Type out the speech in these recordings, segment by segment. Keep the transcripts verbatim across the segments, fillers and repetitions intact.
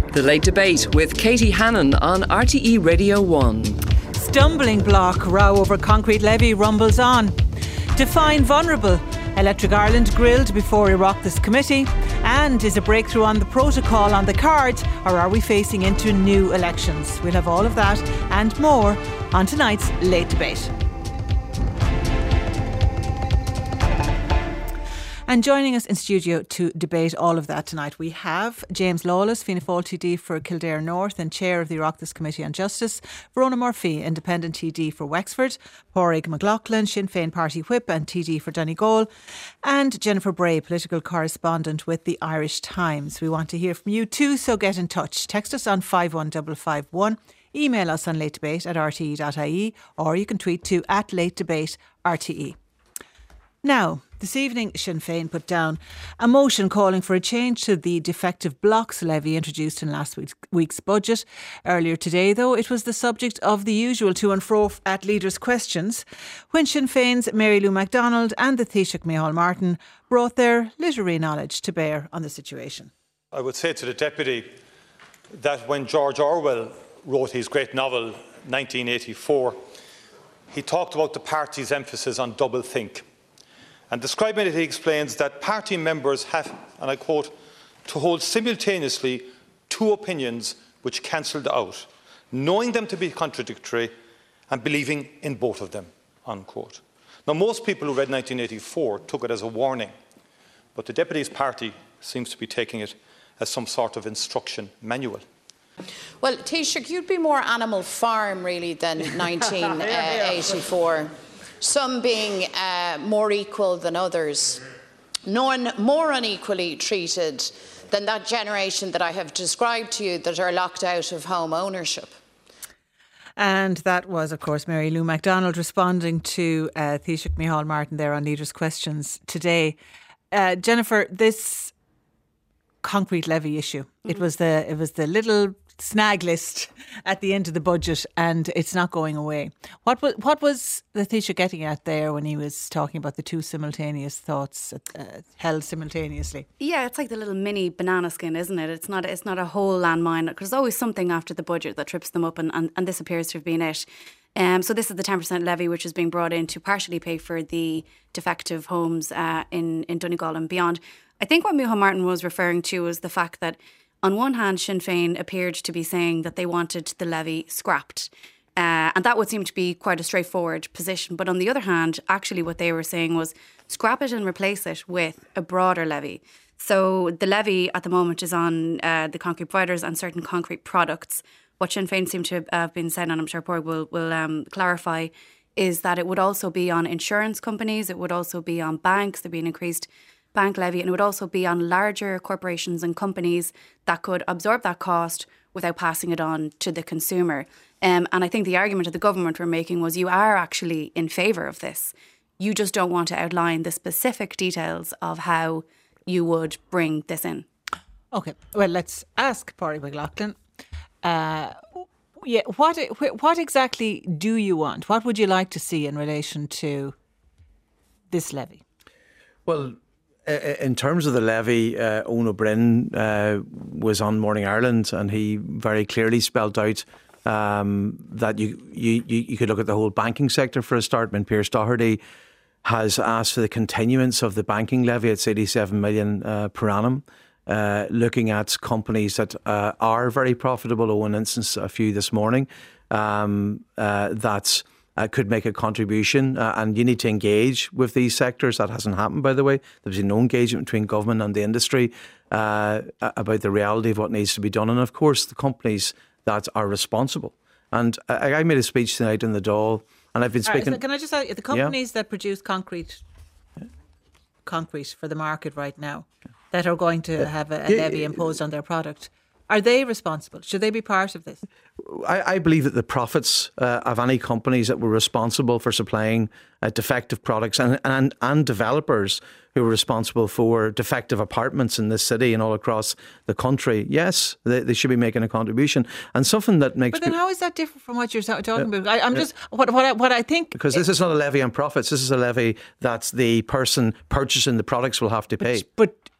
The Late Debate with Katie Hannon on R T E Radio one. Stumbling block, row over concrete levy rumbles on. Define vulnerable. Electric Ireland grilled before Oireachtas committee. And is a breakthrough on the protocol on the cards, or are we facing into new elections? We'll have all of that and more on tonight's Late Debate. And joining us in studio to debate all of that tonight, we have James Lawless, Fianna Fáil T D for Kildare North and Chair of the Oireachtas Committee on Justice, Verona Murphy, Independent T D for Wexford, Pádraig McLaughlin, Sinn Féin Party Whip and T D for Donegal, and Jennifer Bray, Political Correspondent with the Irish Times. We want to hear from you too, so get in touch. Text us on five one five five one, email us on latedebate at r t e dot i e, or you can tweet to at latedebate R T E. Now, this evening, Sinn Féin put down a motion calling for a change to the defective blocks levy introduced in last week's, week's budget. Earlier today, though, it was the subject of the usual to and fro at leaders' questions when Sinn Féin's Mary Lou MacDonald and the Taoiseach Micheál Martin brought their literary knowledge to bear on the situation. I would say to the Deputy that when George Orwell wrote his great novel nineteen eighty-four, he talked about the party's emphasis on doublethink. And describing it, he explains that party members have, and I quote, to hold simultaneously two opinions which cancelled out, knowing them to be contradictory and believing in both of them, unquote. Now, most people who read nineteen eighty-four took it as a warning, but the Deputy's party seems to be taking it as some sort of instruction manual. Well, Taoiseach, you'd be more Animal Farm, really, than nineteen eighty-four. Some being uh, more equal than others, none more unequally treated than that generation that I have described to you that are locked out of home ownership. And that was, of course, Mary Lou MacDonald responding to uh, Taoiseach Micheál Martin there on Leaders' Questions today. Uh, Jennifer, this concrete levy issue, mm-hmm. it was the it was the little snag list at the end of the budget, and it's not going away. What was what was the Taoiseach getting at there when he was talking about the two simultaneous thoughts uh, held simultaneously? Yeah, it's like the little mini banana skin, isn't it? It's not it's not a whole landmine, because there's always something after the budget that trips them up, and, and, and this appears to have been it. Um, so this is the ten percent levy which is being brought in to partially pay for the defective homes uh, in, in Donegal and beyond. I think what Micheál Martin was referring to was the fact that on one hand, Sinn Féin appeared to be saying that they wanted the levy scrapped. Uh, and that would seem to be quite a straightforward position. But on the other hand, actually what they were saying was scrap it and replace it with a broader levy. So the levy at the moment is on uh, the concrete providers and certain concrete products. What Sinn Féin seem to have been saying, and I'm sure Pádraig will, will um, clarify, is that it would also be on insurance companies, it would also be on banks, there'd be an increased bank levy, and it would also be on larger corporations and companies that could absorb that cost without passing it on to the consumer. Um, and I think the argument that the government were making was you are actually in favour of this. You just don't want to outline the specific details of how you would bring this in. OK, well, let's ask Pádraig McLaughlin. Uh, yeah, what what exactly do you want? What would you like to see in relation to this levy? Well, in terms of the levy, uh, Eoin Ó Broin uh, was on Morning Ireland, and he very clearly spelled out um, that you, you you could look at the whole banking sector for a start. When Pierce Doherty has asked for the continuance of the banking levy at eighty-seven million uh, per annum, uh, looking at companies that uh, are very profitable. Oh, one instance, a few this morning, um, uh, that's Uh, could make a contribution, uh, and you need to engage with these sectors. That hasn't happened, by the way. There's been no engagement between government and the industry uh, about the reality of what needs to be done, and of course the companies that are responsible. And I, I made a speech tonight in the Dáil, and I've been speaking. Right, so can I just ask you, the companies yeah. that produce concrete, concrete for the market right now, that are going to have a, a levy imposed on their product, are they responsible? Should they be part of this? I, I believe that the profits uh, of any companies that were responsible for supplying uh, defective products and, and and developers who were responsible for defective apartments in this city and all across the country, yes, they, they should be making a contribution. And something that makes. But then, how is that different from what you're talking uh, about? I, I'm uh, just what what I, what I think because this is not a levy on profits. This is a levy that the person purchasing the products will have to pay. But, but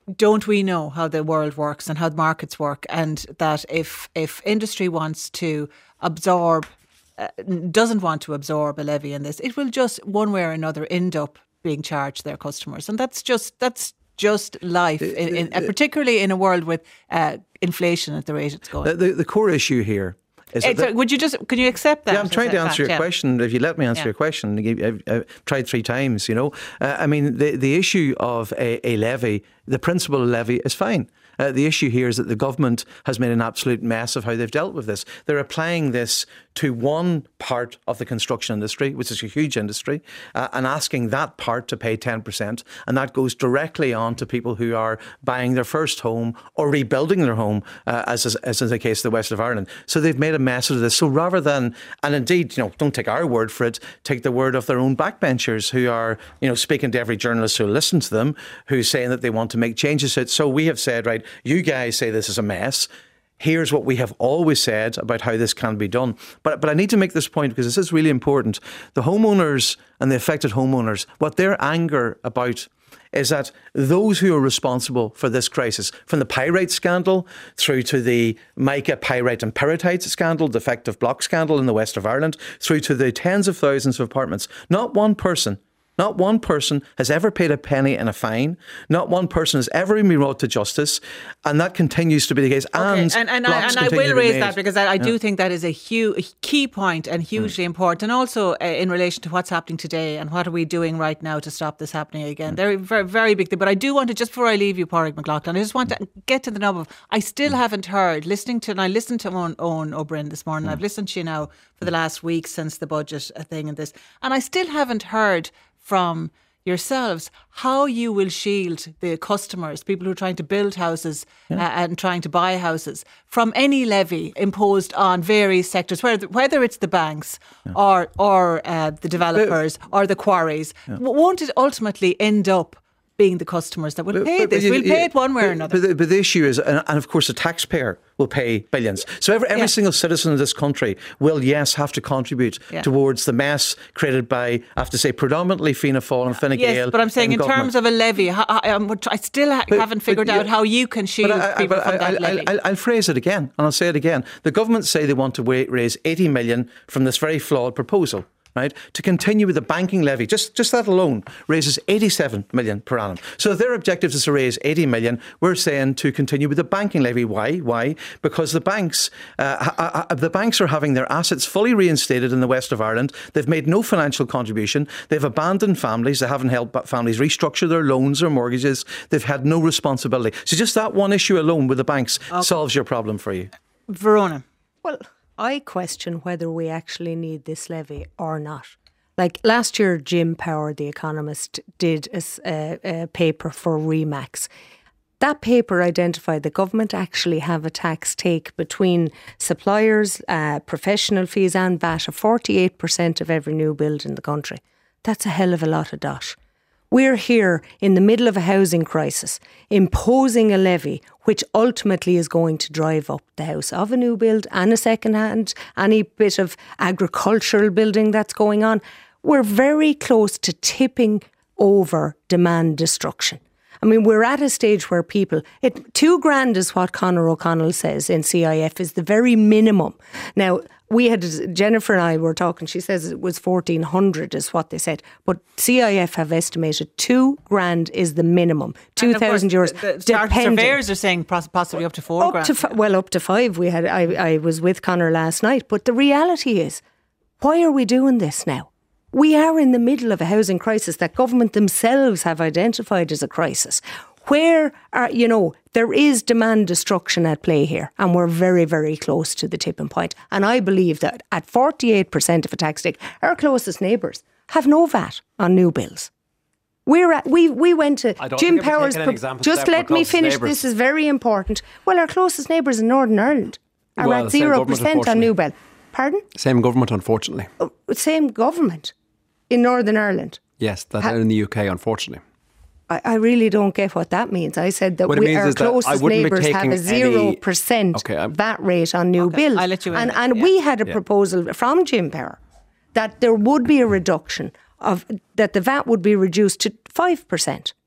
don't we know how the world works and how the markets work, and that if if industry wants to absorb, uh, doesn't want to absorb a levy in this, it will just one way or another end up being charged their customers, and that's just that's just life, the, in, in, the, uh, particularly in a world with uh, inflation at the rate it's going. The, the, the core issue here. That, would you just could you accept that? Yeah, I'm trying to answer fact, your yeah. question. If you let me answer yeah. your question, I've, I've tried three times. You know, uh, I mean, the the issue of a, a levy, the principle of levy, is fine. Uh, the issue here is that the government has made an absolute mess of how they've dealt with this. They're applying this to one part of the construction industry, which is a huge industry, uh, and asking that part to pay ten percent. And that goes directly on to people who are buying their first home or rebuilding their home, uh, as, is, as is the case of the west of Ireland. So they've made a mess of this. So rather than, and indeed, you know, don't take our word for it, take the word of their own backbenchers who are, you know, speaking to every journalist who listens to them, who's saying that they want to make changes to it. So we have said, right, you guys say this is a mess. Here's what we have always said about how this can be done. But but I need to make this point because this is really important. The homeowners and the affected homeowners, what their anger about is that those who are responsible for this crisis, from the pyrite scandal through to the mica, pyrite and peritite scandal, defective block scandal in the west of Ireland, through to the tens of thousands of apartments, not one person Not one person has ever paid a penny in a fine. Not one person has ever been brought to justice. And that continues to be the case. Okay. And, and, and, I, and I will raise that because I, I do yeah. think that is a huge key point and hugely mm. important. And also uh, in relation to what's happening today and what are we doing right now to stop this happening again. Mm. They're very, very big thing. But I do want to, just before I leave you, Pádraig McLaughlin, I just want to get to the nub of, I still mm. haven't heard, listening to, and I listened to Owen, Owen O'Brien this morning, mm. I've listened to you now for the last week since the budget thing and this, and I still haven't heard from yourselves how you will shield the customers, people who are trying to build houses yeah. uh, and trying to buy houses, from any levy imposed on various sectors, whether, whether it's the banks yeah. or or uh, the developers but, or the quarries. Yeah. Won't it ultimately end up being the customers that will but, pay but, this? But, we'll yeah, pay it one way but, or another. But the, but the issue is, and, and of course the taxpayer will pay billions. So every, every yeah. single citizen of this country will, yes, have to contribute yeah. towards the mess created by, I have to say, predominantly Fianna Fáil and Fine Gael. Yes, but I'm saying in, in terms of a levy, I, I, I still ha- but, haven't figured out yeah, how you can shield I, I, people from I, that I, levy. I'll, I'll phrase it again, and I'll say it again. The government say they want to raise eighty million from this very flawed proposal. Right, to continue with the banking levy, just just that alone raises eighty-seven million per annum. So if their objective is to raise eighty million, we're saying to continue with the banking levy. Why? Why? Because the banks, uh, ha- ha- the banks are having their assets fully reinstated in the west of Ireland. They've made no financial contribution. They've abandoned families. They haven't helped families restructure their loans or mortgages. They've had no responsibility. So just that one issue alone with the banks okay. solves your problem for you. Verona. Well, I question whether we actually need this levy or not. Like last year, Jim Power, the economist, did a, a, a paper for Remax. That paper identified the government actually have a tax take between suppliers, uh, professional fees and V A T of forty-eight percent of every new build in the country. That's a hell of a lot of dosh. We're here in the middle of a housing crisis, imposing a levy which ultimately is going to drive up the house of a new build and a second hand, any bit of agricultural building that's going on. We're very close to tipping over demand destruction. I mean, we're at a stage where people, it, two grand is what Conor O'Connell says in C I F is the very minimum. Now, we had, Jennifer and I were talking, she says it was fourteen hundred is what they said. But C I F have estimated two grand is the minimum, two thousand euros. The, the surveyors are saying possibly up to four up grand. To, well, up to five. We had. I, I was with Conor last night. But the reality is, why are we doing this now? We are in the middle of a housing crisis that government themselves have identified as a crisis. Where are, you know, there is demand destruction at play here, and we're very, very close to the tipping point. And I believe that at forty-eight percent of a tax take, our closest neighbours have no V A T on new bills. We're at, we we went to Jim Power's. Pro- just let me finish. Neighbours. This is very important. Well, our closest neighbours in Northern Ireland are well, at zero percent on new bill. Pardon? Same government, unfortunately. Oh, same government in Northern Ireland. Yes, that's ha- in the U K, unfortunately. I, I really don't get what that means. I said that we, our closest neighbours have a zero percent okay, V A T rate on new okay, bills. I'll let you in and that, and yeah. we had a yeah. proposal from Jim Power that there would be a reduction of, that the V A T would be reduced to five percent.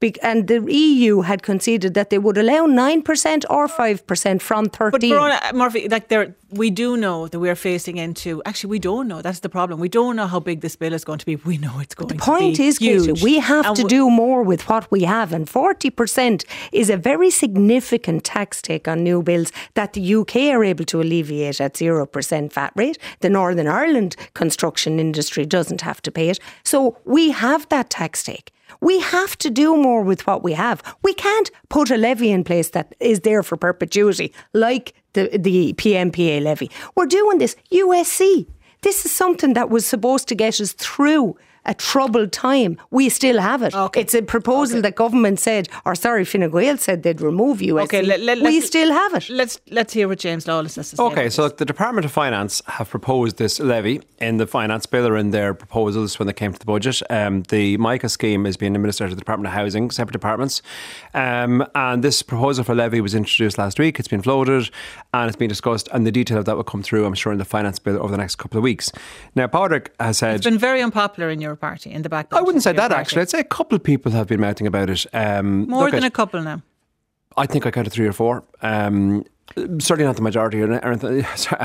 And the E U had conceded that they would allow nine percent or five percent from thirteen. But Verona, Murphy, like there, we do know that we're facing into, actually we don't know, that's the problem. We don't know how big this bill is going to be. We know it's going to be huge. The point is, Katie, we have and to do more with what we have. And forty percent is a very significant tax take on new builds that the U K are able to alleviate at zero percent V A T rate. The Northern Ireland construction industry doesn't have to pay it. So we have that tax take. We have to do more with what we have. We can't put a levy in place that is there for perpetuity, like the, the P M P A levy. We're doing this. U S C. This is something that was supposed to get us through a troubled time. We still have it. Okay. It's a proposal okay. that government said, or sorry, Fine Gael said they'd remove U S C. Okay, let, let, we still have it. Let's let's hear what James Lawless has to say. Okay, so the Department of Finance have proposed this levy in the finance bill or in their proposals when they came to the budget. Um, the MICA scheme is being administered to the Department of Housing, separate departments. Um, and this proposal for levy was introduced last week. It's been floated and it's been discussed, and the detail of that will come through, I'm sure, in the finance bill over the next couple of weeks. Now, Padraig has said... It's been very unpopular in your party, in the back. I wouldn't say that, party. actually. I'd say a couple of people have been mouthing about it. Um, More than at, a couple now. I think I counted three or four. Um, certainly not the majority, or, or a,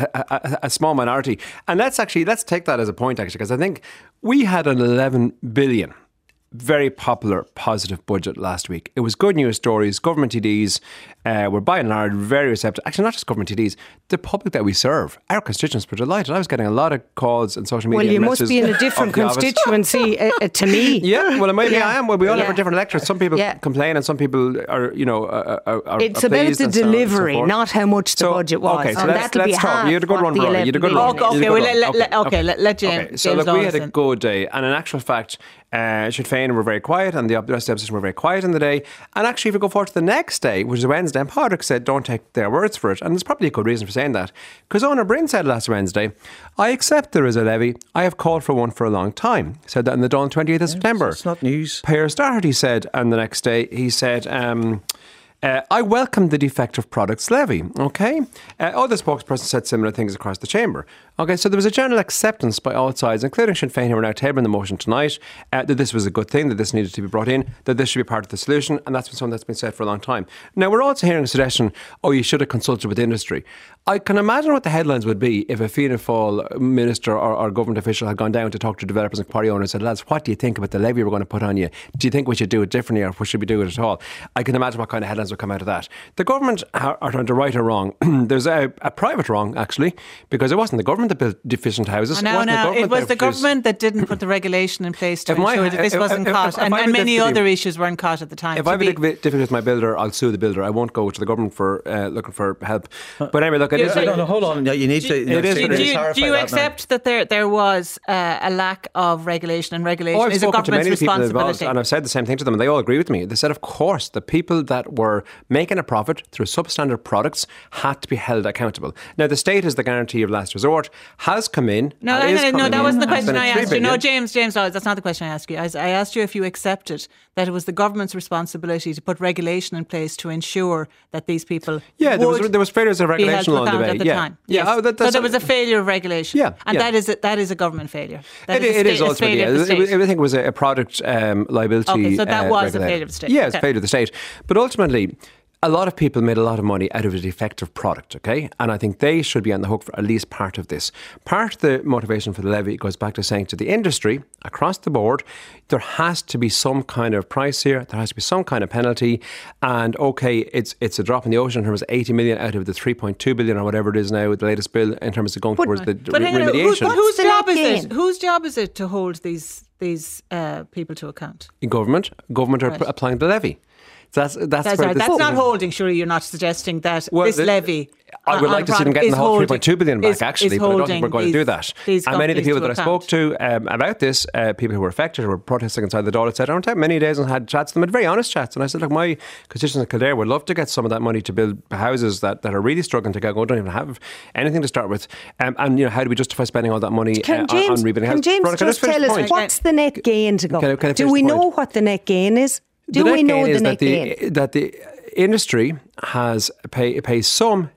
a, a small minority. And let's actually, let's take that as a point, actually, because I think we had an eleven billion very popular, positive budget last week. It was good news stories. Government T Ds uh, were by and large very receptive. Actually, not just government T Ds, the public that we serve. Our constituents were delighted. I was getting a lot of calls and social media. Well, you must be in a different constituency uh, uh, to me. Yeah, well, maybe yeah. I am. Well, we all yeah. have our different electorates. Some people yeah. complain and some people are, you know, are, are It's are about the delivery, so so not how much the so, budget was. Okay, so and let's, let's talk. You had a good one, Verona. You had a good one. Okay, well, let, let, okay, let, let James. Okay, so James look, we had a good day, and in actual fact, Uh, Sinn Féin were very quiet, and the rest of the opposition were very quiet in the day. And actually, if we go forward to the next day, which is Wednesday, and Padraig said, don't take their words for it. And there's probably a good reason for saying that. Because Eoin Ó Broin said last Wednesday, I accept there is a levy. I have called for one for a long time. He said that in the Dawn twentieth of September. It's not news. Pearse Doherty said, and the next day, he said... Um, Uh, I welcome the defective products levy. Okay, uh, other spokespersons said similar things across the chamber. Okay, so there was a general acceptance by all sides, including Sinn Féin, who are now tabling the motion tonight, uh, that this was a good thing, that this needed to be brought in, that this should be part of the solution, and that's been something that's been said for a long time. Now, we're also hearing a suggestion, oh, you should have consulted with industry. I can imagine what the headlines would be if a Fianna Fáil minister or, or government official had gone down to talk to developers and quarry owners and said, lads, what do you think about the levy we're going to put on you? Do you think we should do it differently, or should we do it at all? I can imagine what kind of headlines would come out of that. The government are, are trying to right a wrong. There's a, a private wrong, actually, because it wasn't the government that built deficient houses. No, it, no, it was the government that didn't put the regulation in place to ensure my, that this if, wasn't if, caught, if, if, and, and many other issues weren't caught at the time. If I have a difficulty with my builder, I'll sue the builder. I won't go to the government for uh, looking for help. But anyway, look, it yeah, is... No, no, hold on. You need do, to... You, do, do, do, you, do you that accept now. that there there was uh, a lack of regulation, and regulation oh, is a government's responsibility? Involved, and I've said the same thing to them, and they all agree with me. They said, of course, the people that were making a profit through substandard products had to be held accountable. Now, the state, as the guarantee of last resort, has come in. No, no, no, no that wasn't the question I asked you. No, James, James, that's not the question I asked you. I, I asked you if you accepted that it was the government's responsibility to put regulation in place to ensure that these people yeah, there was there was failures of regulation along the way. At the yeah, time. yeah. Yes. Oh, that, so there was a failure of regulation. Yeah, and yeah. that is a, that is a government failure. That it is, it a is sta- ultimately. A Yeah. It, I think it was a product um, liability. Okay, so that uh, was regulator. a failure of the state. Yeah, it's okay. a failure of the state. But ultimately, a lot of people made a lot of money out of a defective product, okay? And I think they should be on the hook for at least part of this. Part of the motivation for the levy goes back to saying to the industry, across the board, there has to be some kind of price here, there has to be some kind of penalty, and okay, it's it's a drop in the ocean in terms of eighty million out of the three point two billion or whatever it is now, the latest bill, in terms of going but, towards the but re- remediation. remediation. Whose job is it? Whose job is it to hold these these uh, people to account? In government. Government are right. p- applying the levy. That's that's, that's, where right. that's not holding. Surely you're not suggesting that well, this the, levy. I would like to see them getting the whole three point two billion back, is, actually, is but I don't think we're going these, to do that. And many of the people that account. I spoke to um, about this, uh, people who were affected, who were protesting inside the door, et cetera, I went out many days and had chats with them, had very honest chats. And I said, look, my constituents in Kildare would love to get some of that money to build houses that, that are really struggling to get going, don't even have anything to start with. Um, and, you know, how do we justify spending all that money can uh, James, on rebuilding houses? Can James Veronica, just tell us, what's the net gain to go? Can I, can I do we the know what the net gain is? Do the we know gain the is net that the, gain? that the industry has pay, pays some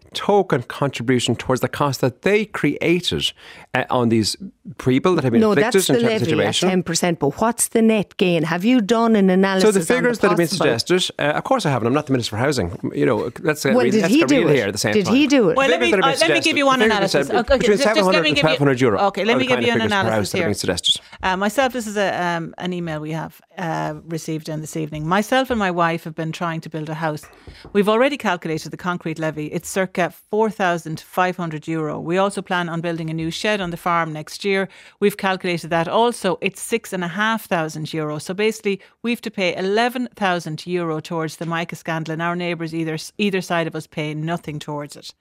token contribution towards the cost that they created uh, on these people that have been no, afflicted that's in the terms of levy situation. at ten percent, but what's the net gain? Have you done an analysis? So the figures on the that have been possible... suggested, uh, of course I haven't. I'm not the Minister for Housing. You know, let's get well, real, did let's he get do real it? here at the same did time. he do it? Well, let me, uh, let me give you one analysis. Okay, between just, seven just let hundred me and give twelve hundred you, euro. Okay, let me give you an analysis here. Suggested. Uh, myself, this is a, um, an email we have uh, received in this evening. Myself and my wife have been trying to build a house. We've already calculated the concrete levy. It's circa four thousand five hundred euro. We also plan on building a new shed on the farm next year. We've calculated that also. It's six and a half thousand euro. So basically, we have to pay eleven thousand euro towards the mica scandal, and our neighbours either either side of us pay nothing towards it.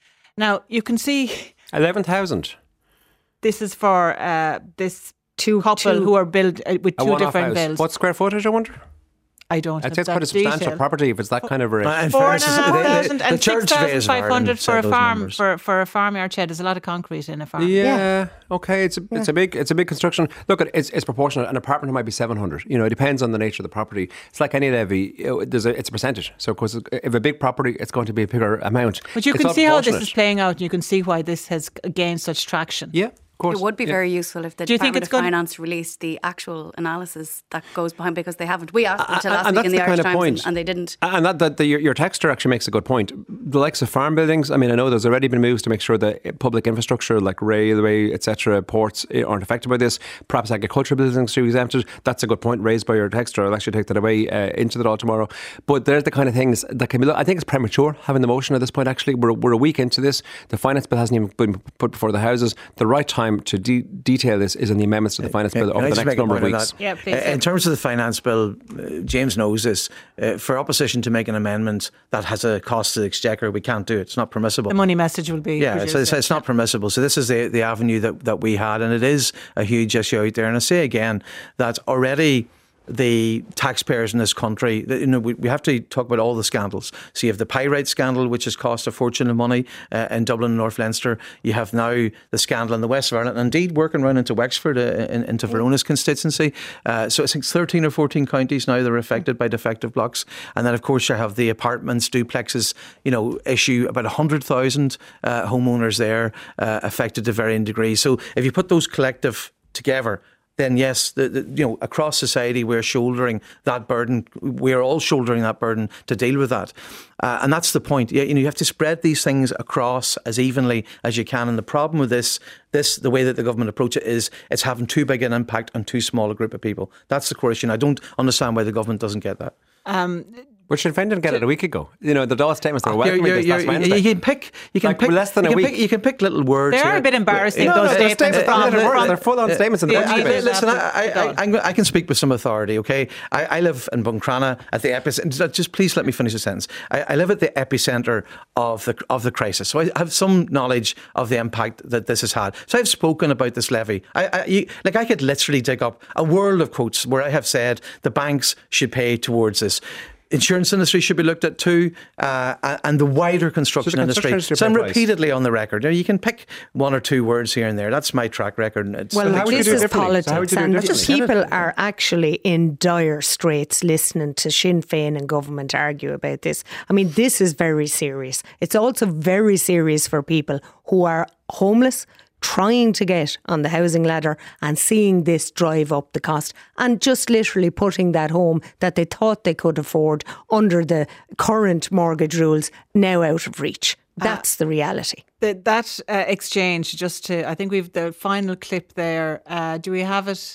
Now you can see eleven thousand. This is for uh, this two couple two. who are built uh, with A two one-off different house. bills. What square footage, I wonder? I don't. I'd have say it's that quite a substantial detail. property if it's that kind of a rate. Uh, in Four and fairness, a half the- the- thousand the and Church six thousand Phase of five Ireland hundred for said a those farm numbers. for for a farmyard shed. There's a lot of concrete in a farm. Yeah, Yeah. okay. It's a, it's a big it's a big construction. Look, it's it's proportional. An apartment might be seven hundred. You know, it depends on the nature of the property. It's like any levy. You know, there's a, it's a percentage. So, of course, if a big property, it's going to be a bigger amount. But you It's can all see how this proportionate. is playing out, and you can see why this has gained such traction. Yeah, of course. It would be yeah. very useful if the Do you think Department it's of gonna- Finance released the actual analysis that goes behind, because they haven't. We asked them to And- last and week in that's the the Irish kind of Times, point. and, and they didn't. And that, that the, your, your texter actually makes a good point. The likes of farm buildings, I mean, I know there's already been moves to make sure that public infrastructure like railway, et cetera, ports eh, aren't affected by this. Perhaps agricultural buildings should be exempted. That's a good point raised by your texter. I'll actually take that away uh, into the all tomorrow. But there's the kind of things that can be, I think it's premature having the motion at this point, actually. We're, we're a week into this. The finance bill hasn't even been put before the Houses. The right time to de- detail this is in the amendments to the finance bill Can over I the just next make a number of point on weeks. that? Yeah, please Uh, do. In terms of the finance bill, uh, James knows this. Uh, for opposition to make an amendment that has a cost to the Exchequer, we can't do it. It's not permissible. The money message will be. Yeah, produced, so it's, it's not permissible. So this is the, the avenue that, that we had, and it is a huge issue out there. And I say again that already the taxpayers in this country, you know, we, we have to talk about all the scandals. So you have the pyrite scandal, which has cost a fortune of money uh, in Dublin and North Leinster. You have now the scandal in the west of Ireland, and indeed working around into Wexford, uh, in, into Verona's constituency. Uh, so I think thirteen or fourteen counties now that are affected by defective blocks. And then, of course, you have the apartments, duplexes, you know, issue. About one hundred thousand uh, homeowners there uh, affected to varying degrees. So if you put those collective together, then yes, the, the, you know, across society we're shouldering that burden. We're all shouldering that burden to deal with that, uh, and that's the point. You, you know, you have to spread these things across as evenly as you can. And the problem with this, this the way that the government approach it is, it's having too big an impact on too small a group of people. That's the question. I don't understand why the government doesn't get that. Um, But Sinn Féin didn't get it a week ago. You know, the Dáil statements they were You're- welcoming you're- this last you're- Wednesday. You can pick. You can Like, pick less than you a can week. Pick, you can pick little words. They are here. a bit embarrassing, No, those no, statements they're- from- they're- from- They're full-on statements in the Yeah, budget I- debate. Listen, I, I, Go I, I can speak with some authority, okay? I, I live in Buncrana at the epicenter. Just please let me finish the sentence. I, I live at the epicenter of the of the crisis, so I have some knowledge of the impact that this has had. So I've spoken about this levy. I, I you, like I could literally dig up a world of quotes where I have said the banks should pay towards this. Insurance industry should be looked at too, uh, and the wider construction, So the construction industry. industry So I'm pay price. repeatedly on the record. You know, you can pick one or two words here and there. That's my track record. and It's, Well, how would you this do it is differently? So how would politics, you do it and differently? people are actually in dire straits listening to Sinn Féin and government argue about this. I mean, this is very serious. It's also very serious for people who are homeless, trying to get on the housing ladder and seeing this drive up the cost and just literally putting that home that they thought they could afford under the current mortgage rules now out of reach. That's the reality. the, that uh, exchange, just to, I think we've the final clip there. Uh, do we have it,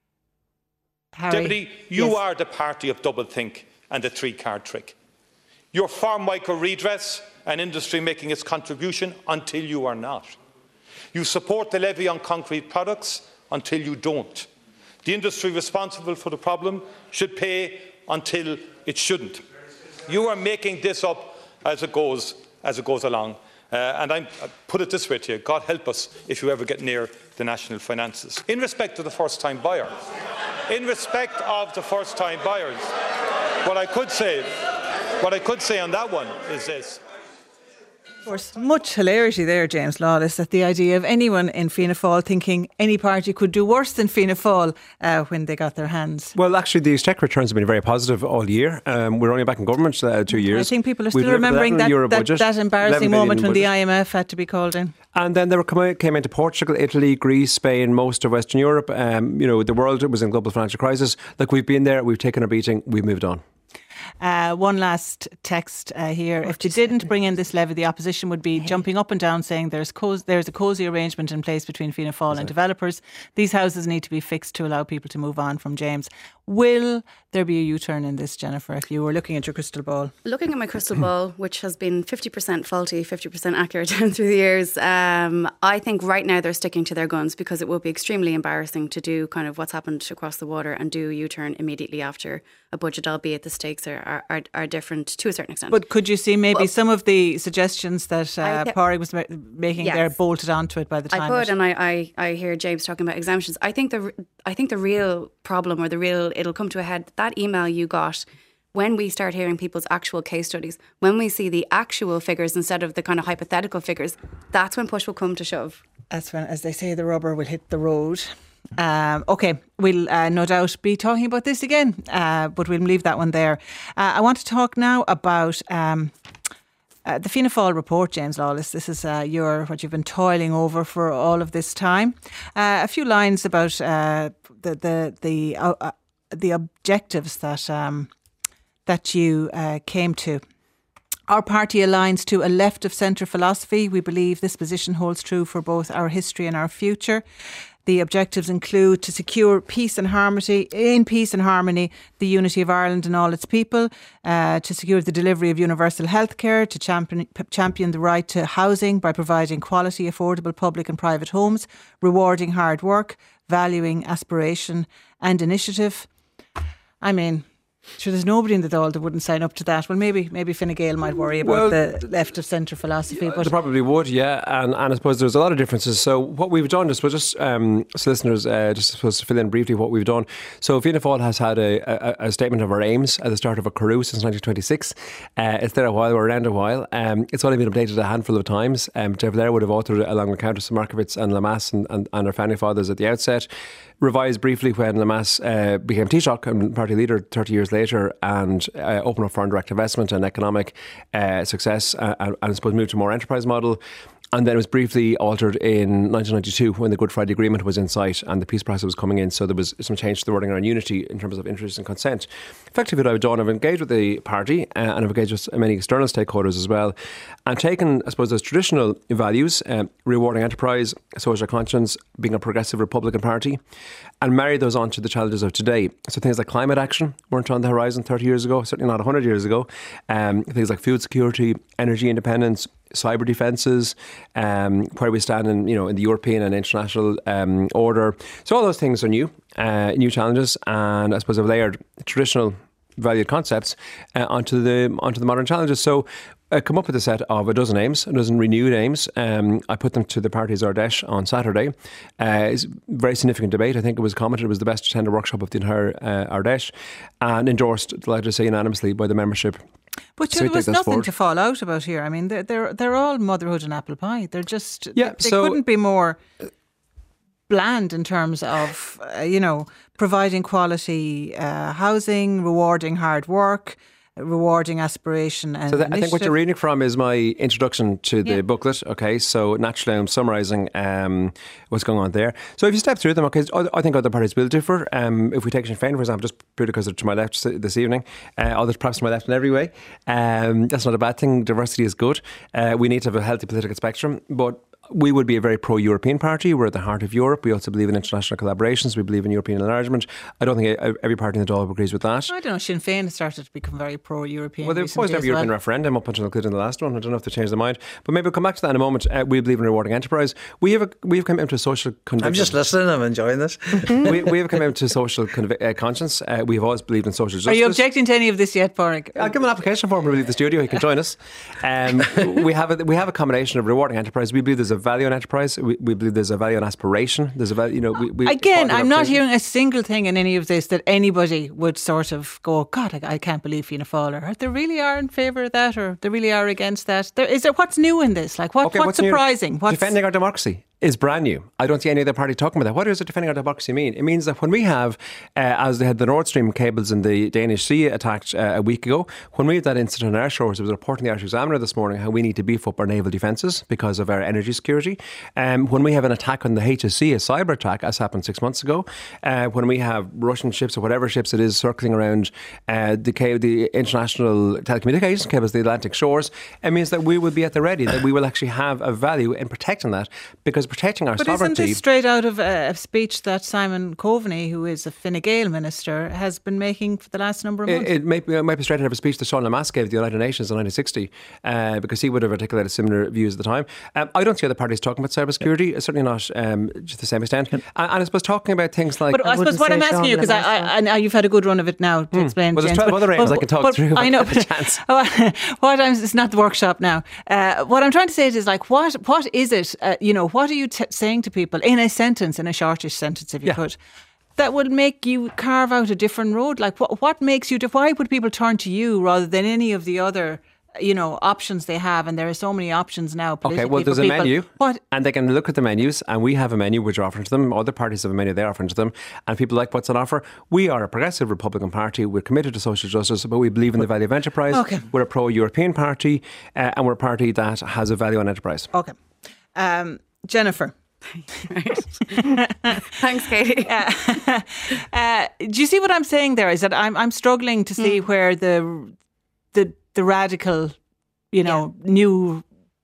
Harry? Deputy, you Yes. are the party of doublethink and the three-card trick. Your farm micro redress and industry making its contribution until you are not. You support the levy on concrete products until you don't. The industry responsible for the problem should pay until it shouldn't. You are making this up as it goes, as it goes along. Uh, and I'm, I put it this way to you, God help us if you ever get near the national finances. In respect to the first-time buyer, in respect of the first-time buyers, what I could say, what I could say on that one is this. course, much hilarity there, James Lawless, at the idea of anyone in Fianna Fáil thinking any party could do worse than Fianna Fáil uh, when they got their hands. Well, actually, the Exchequer returns have been very positive all year. Um, we're only back in government uh, two years. I think people are We've still remembering that, that, budget, that embarrassing moment when the I M F had to be called in. And then they were come, came into Portugal, Italy, Greece, Spain, most of Western Europe. Um, you know, the world was in global financial crisis. Look, we've been there, we've taken a beating, we've moved on. Uh, one last text uh, here. If they didn't bring in this levy, the opposition would be jumping up and down saying there's co- there's a cosy arrangement in place between Fianna Fáil exactly. and developers. These houses need to be fixed to allow people to move on from James. Will there be a U-turn in this, Jennifer, if you were looking at your crystal ball? Looking at my crystal ball, which has been fifty percent faulty, fifty percent accurate down through the years, um, I think right now they're sticking to their guns because it would be extremely embarrassing to do kind of what's happened across the water and do a U-turn immediately after a budget, albeit the stakes are, are, are, are different to a certain extent. But could you see maybe well, some of the suggestions that uh, th- Pádraig was ma- making yes. there bolted onto it by the time? I could, it- and I, I, I hear James talking about exemptions. I think the I think the real problem, or the real, it'll come to a head, that email you got, when we start hearing people's actual case studies, when we see the actual figures instead of the kind of hypothetical figures, that's when push will come to shove. That's when, as they say, the rubber will hit the road. Um, okay, we'll uh, no doubt be talking about this again, uh, but we'll leave that one there. Uh, I want to talk now about um, uh, the Fianna Fáil report, James Lawless. This is uh, your what you've been toiling over for all of this time. Uh, a few lines about uh, the the the uh, uh, the objectives that um, that you uh, came to. Our party aligns to a left of centre philosophy. We believe this position holds true for both our history and our future. The objectives include to secure peace and harmony, in peace and harmony, the unity of Ireland and all its people, uh, to secure the delivery of universal healthcare, to champion, champion the right to housing by providing quality, affordable public and private homes, rewarding hard work, valuing aspiration and initiative. I mean, sure, there's nobody in the Dáil that wouldn't sign up to that. Well, maybe maybe Fine Gael might worry about well, the left of centre philosophy. But they probably would, yeah. And, and I suppose there's a lot of differences. So what we've done is, we're just, um, so listeners, uh, just supposed to fill in briefly what we've done. So Fianna Fáil has had a, a, a statement of our aims at the start of a Carew since nineteen twenty-six. Uh, it's there a while, we're around a while. Um, it's only been updated a handful of times. Um, Jeff Blair would have authored it along with Countess Markiewicz and Lamass and, and, and our founding fathers at the outset. Revised briefly when Lamass uh, became Taoiseach and party leader thirty years later, and uh, opened up foreign direct investment and economic uh, success, uh, and, and I suppose moved to a more enterprise model. And then it was briefly altered in nineteen ninety-two when the Good Friday Agreement was in sight and the peace process was coming in. So there was some change to the wording around unity in terms of interest and consent. Effectively, what I've done, I've engaged with the party uh, and I've engaged with many external stakeholders as well, and taken, I suppose, those traditional values, um, rewarding enterprise, social conscience, being a progressive Republican party, and married those on to the challenges of today. So things like climate action weren't on the horizon thirty years ago, certainly not one hundred years ago. Um, things like food security, energy independence, cyber defences, um, where we stand in, you know, in the European and international um, order. So all those things are new, uh, new challenges, and I suppose I've layered traditional valued concepts uh, onto the onto the modern challenges. So I come up with a set of a dozen aims, a dozen renewed aims. Um, I put them to the party's Ardèche on Saturday. Uh, it's a very significant debate. I think it was commented it was the best attended workshop of the entire uh, Ardèche, and endorsed, delighted to say, unanimously by the membership. But so there was nothing forward. to fall out about here. I mean, they're they're, they're all motherhood and apple pie. They're just yeah. They, they so, couldn't be more bland in terms of uh, you know, providing quality uh, housing, rewarding hard work, rewarding aspiration and so that, I think what you're reading from is my introduction to the yeah. booklet. Okay, so naturally I'm summarising um, what's going on there. So if you step through them, okay, I think other parties will differ. Um, if we take Sinn Féin, for example, just purely because they're to my left this evening, uh, others perhaps to my left in every way. Um, that's not a bad thing. Diversity is good. Uh, we need to have a healthy political spectrum, but we would be a very pro-European party. We're at the heart of Europe. We also believe in international collaborations. We believe in European enlargement. I don't think every party in the Dáil agrees with that. I don't know. Sinn Féin started to become very pro-European. Well, they've supposed to have a European well. referendum up until including the last one. I don't know if they changed their mind, but maybe we'll come back to that in a moment. Uh, we believe in rewarding enterprise. We have a, we have come into social conviction. I'm just listening. I'm enjoying this. we, we have come into social convi- uh, conscience. Uh, we have always believed in social justice. Are you objecting to any of this yet, Pádraig? I'll give him an application form when we leave the studio. He can join us. Um, we have a, we have a combination of rewarding enterprise. We believe there's a a value in enterprise. We, we believe there's a value in aspiration. There's a value, you know. We, we Again, I'm not hearing a single thing in any of this that anybody would sort of go, God, I, I can't believe Fianna Fáil, or they really are in favour of that, or they really are against that. There, is there what's new in this? Like what, okay, what's, what's surprising? What's defending our democracy is brand new. I don't see any other party talking about that. What does defending our democracy mean? It means that when we have, uh, as they had the Nord Stream cables in the Danish Sea attacked uh, a week ago, when we had that incident on our shores, there was a report in the Irish Examiner this morning how we need to beef up our naval defences because of our energy security. Um, when we have an attack on the H S C, a cyber attack, as happened six months ago, uh, when we have Russian ships or whatever ships it is circling around uh, the, ca- the international telecommunications cables, the Atlantic shores, it means that we will be at the ready, that we will actually have a value in protecting that, because protecting our but sovereignty. Isn't this straight out of a, a speech that Simon Coveney, who is a Fine Gael minister, has been making for the last number of months? It, it, may, it might be straight out of a speech that Sean Lamass gave at the United Nations in nineteen sixty, uh, because he would have articulated similar views at the time. Um, I don't see other parties talking about cybersecurity, yeah. certainly not um, to the same extent. And, and I suppose talking about things like... But I, I suppose what I'm asking Sean you, because I, I, I know you've had a good run of it now to mm. explain, well, there's James, twelve but, other areas but, I can talk but, through. I know, but what I'm, it's not the workshop now. Uh, what I'm trying to say is, like, what what is it, uh, you know, what are you t- saying to people in a sentence, in a shortish sentence, if you yeah. could, that would make you carve out a different road? Like, what what makes you, why would people turn to you rather than any of the other, you know, options they have? And there are so many options now politically. Okay, well, there's for a people. menu, what? and they can look at the menus, and we have a menu which we're offering to them. Other parties have a menu they're offering to them, and people like what's on offer. We are a progressive Republican party. We're committed to social justice, but we believe in the value of enterprise. Okay. We're a pro-European party, uh, and we're a party that has a value on enterprise. Okay. Um, Jennifer. Thanks, Katie. Uh, uh, do you see what I'm saying there? Is that I'm I'm struggling to see mm. where the the the radical, you know, yeah. new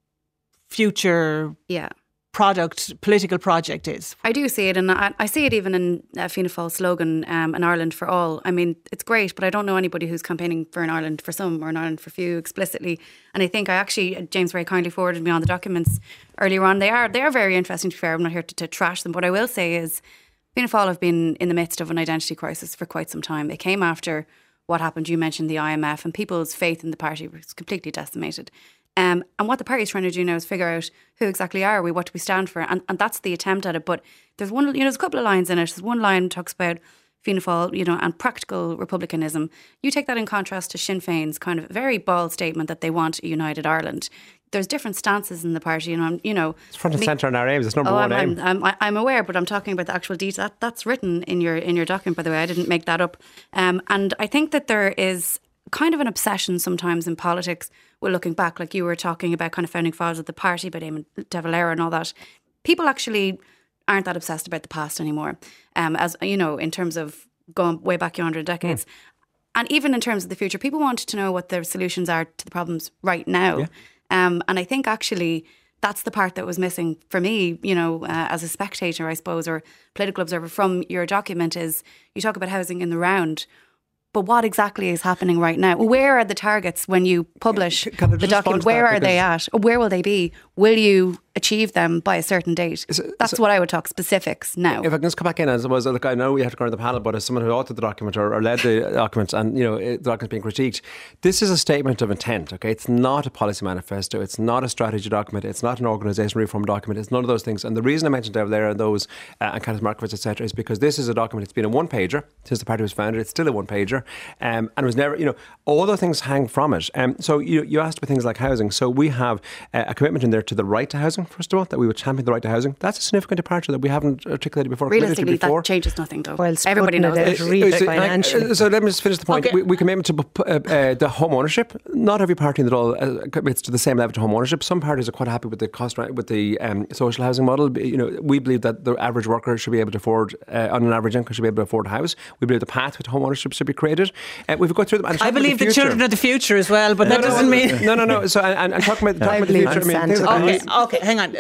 future yeah. product, political project is. I do see it, and I, I see it even in uh, Fianna Fáil's slogan, um, "An Ireland for All." I mean, it's great, but I don't know anybody who's campaigning for an Ireland for some or an Ireland for few explicitly. And I think I actually, James very kindly forwarded me on the documents earlier on. They are they are very interesting, to be fair. I'm not here to, to trash them. What I will say is Fianna Fáil have been in the midst of an identity crisis for quite some time. It came after what happened. You mentioned the I M F, and people's faith in the party was completely decimated. Um, and what the party is trying to do now is figure out who exactly are we, what do we stand for, and, and that's the attempt at it. But there's one, you know, there's a couple of lines in it. There's one line talks about Fianna Fáil, you know, and practical republicanism. You take that in contrast to Sinn Féin's kind of very bold statement that they want a united Ireland. There's different stances in the party, you know. You know, it's front and centre in our aims. It's number oh, one I'm, aim. I'm, I'm, I'm aware, but I'm talking about the actual detail. That, that's written in your in your document, by the way. I didn't make that up. Um, and I think that there is kind of an obsession sometimes in politics. Well, looking back, like you were talking about kind of founding fathers of the party, about Eamon de Valera and all that. People actually aren't that obsessed about the past anymore. Um, as you know, in terms of going way back yonder decades. Mm. And even in terms of the future, people want to know what the solutions are to the problems right now. Yeah. Um, and I think actually that's the part that was missing for me, you know, uh, as a spectator, I suppose, or political observer from your document is you talk about housing in the round. But what exactly is happening right now? Where are the targets when you publish the document? Where are they at? Where will they be? Will you achieve them by a certain date? So, That's so, what I would talk specifics now. If I can just come back in, as I was, look, I know we have to go on the panel, but as someone who authored the document or, or led the document, and you know the document being critiqued, this is a statement of intent. Okay, it's not a policy manifesto. It's not a strategy document. It's not an organisation reform document. It's none of those things. And the reason I mentioned over there and those uh, and Kenneth Markovitz, et cetera, is because this is a document. It's been a one pager since the party was founded. It's still a one pager, um, and it was never, you know, all those things hang from it. Um, so you you asked about things like housing. So we have uh, a commitment in there to the right to housing. First of all, that we would champion the right to housing. That's a significant departure that we haven't articulated before. Realistically, before. that changes nothing, though. Well, everybody knows it. It so, financially. so let me just finish the point. Okay. We, we commit to uh, uh, the home ownership. Not every party in the all uh, commits to the same level to home ownership. Some parties are quite happy with the cost with the um, social housing model. You know, we believe that the average worker should be able to afford, uh, on an average income, should be able to afford a house. We believe the path to home ownership should be created. Uh, we've got through them. I believe the, the children are the future as well, but no, that no, doesn't no, mean no, no, no. So and, and talking about, talking about the future. I mean, things okay, like okay, hang on.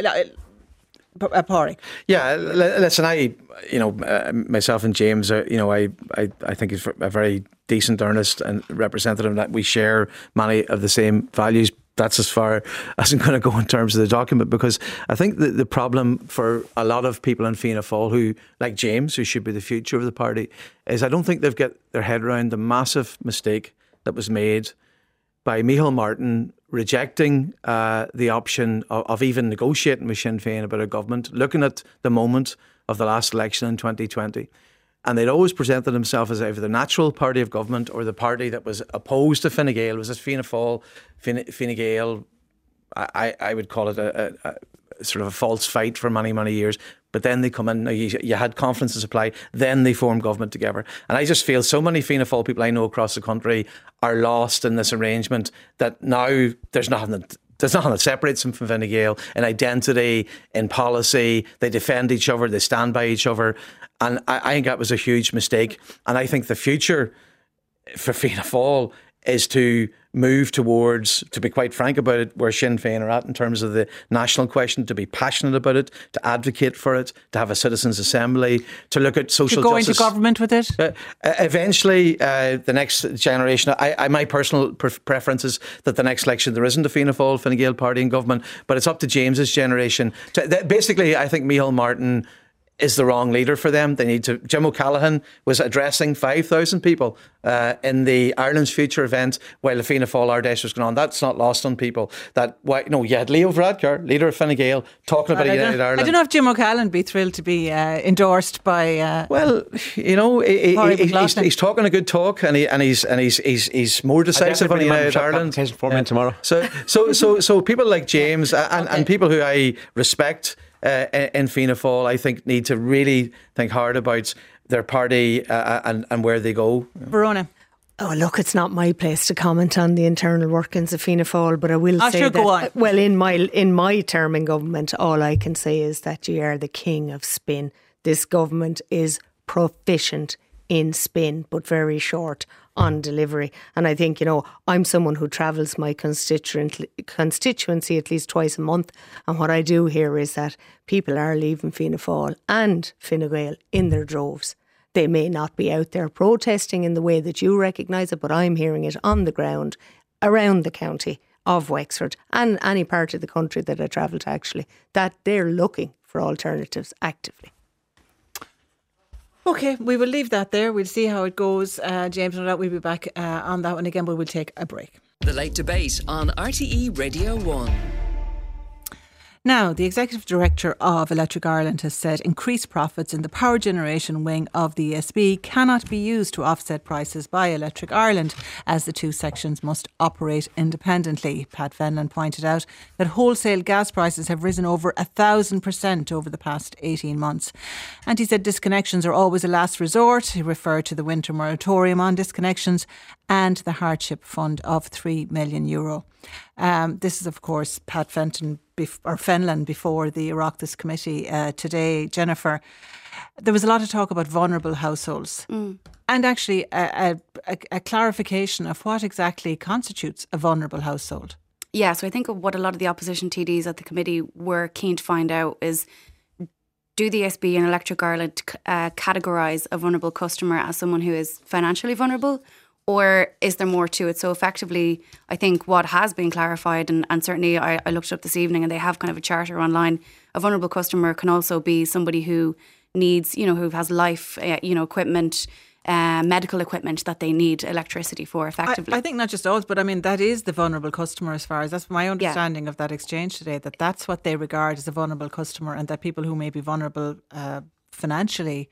Uh, Pádraig. Yeah, listen, I, you know, uh, myself and James, uh, you know, I, I, I think he's a very decent, earnest and representative, that we share many of the same values. That's as far as I'm going to go in terms of the document, because I think the, the problem for a lot of people in Fianna Fáil who, like James, who should be the future of the party, is I don't think they've got their head around the massive mistake that was made by Micheál Martin rejecting uh, the option of, of even negotiating with Sinn Féin about a government, looking at the moment of the last election in twenty twenty. And they'd always presented themselves as either the natural party of government or the party that was opposed to Fine Gael. Was it Fianna Fáil, Fine, Fine Gael? I, I would call it a, a, a sort of a false fight for many, many years. But then they come in, you, you had confidence to supply, then they form government together. And I just feel so many Fianna Fáil people I know across the country are lost in this arrangement that now there's nothing that There's nothing that separates them from Fine Gael in identity, in policy. They defend each other, they stand by each other. And I, I think that was a huge mistake. And I think the future for Fianna Fáil is to move towards, to be quite frank about it, where Sinn Féin are at in terms of the national question, to be passionate about it, to advocate for it, to have a citizens' assembly, to look at social to go justice. into government with it? Uh, eventually, uh, the next generation, I, I, my personal pre- preference is that the next election there isn't a Fianna Fáil, Fine Gael party in government, but it's up to James's generation. To, that basically, I think Micheál Martin is the wrong leader for them. They need to. Jim O'Callaghan was addressing five thousand people uh, in the Ireland's Future event while the Fianna Fáil Ardèche was going on. That's not lost on people. That why you know you had Leo Varadkar, leader of Fine Gael, talking about I United Ireland. I don't know if Jim O'Callaghan would be thrilled to be uh, endorsed by. Uh, well, you know, he, he, he's, he's he's talking a good talk, and he and he's and he's he's, he's more decisive on United Ireland. For me tomorrow. So so so so people like James and, okay. and people who I respect. Uh, in Fianna Fáil, I think need to really think hard about their party uh, and, and where they go. Verona. Oh, look, it's not my place to comment on the internal workings of Fianna Fáil, but I will I say should that, go on. well, in my in my term in government, all I can say is that you are the king of spin. This government is proficient in spin, but very short on delivery. And I think, you know, I'm someone who travels my constituent constituency at least twice a month. And what I do hear is that people are leaving Fianna Fáil and Fine Gael in their droves. They may not be out there protesting in the way that you recognise it, but I'm hearing it on the ground around the county of Wexford and any part of the country that I travel to actually, that they're looking for alternatives actively. Okay, we will leave that there. We'll see how it goes. Uh, James, no doubt we'll be back uh, on that one again, but we'll take a break. The Late Debate on R T E Radio one. Now, the Executive Director of Electric Ireland has said increased profits in the power generation wing of the E S B cannot be used to offset prices by Electric Ireland, as the two sections must operate independently. Pat Fenlon pointed out that wholesale gas prices have risen over a thousand percent over the past eighteen months. And he said disconnections are always a last resort. He referred to the winter moratorium on disconnections and the hardship fund of three million euro. Um, this is, of course, Pat Fenton bef- or Fenlon before the Oireachtas Committee uh, today. Jennifer, there was a lot of talk about vulnerable households mm. and actually a, a, a clarification of what exactly constitutes a vulnerable household. Yeah, so I think what a lot of the opposition T Ds at the committee were keen to find out is, do the E S B and Electric Ireland uh, categorise a vulnerable customer as someone who is financially vulnerable? Or is there more to it? So effectively, I think what has been clarified, and, and certainly I, I looked it up this evening and they have kind of a charter online, a vulnerable customer can also be somebody who needs, you know, who has life, uh, you know, equipment, uh, medical equipment that they need electricity for effectively. I, I think not just us, but I mean, that is the vulnerable customer as far as, that's my understanding yeah. of that exchange today, that that's what they regard as a vulnerable customer, and that people who may be vulnerable uh, financially,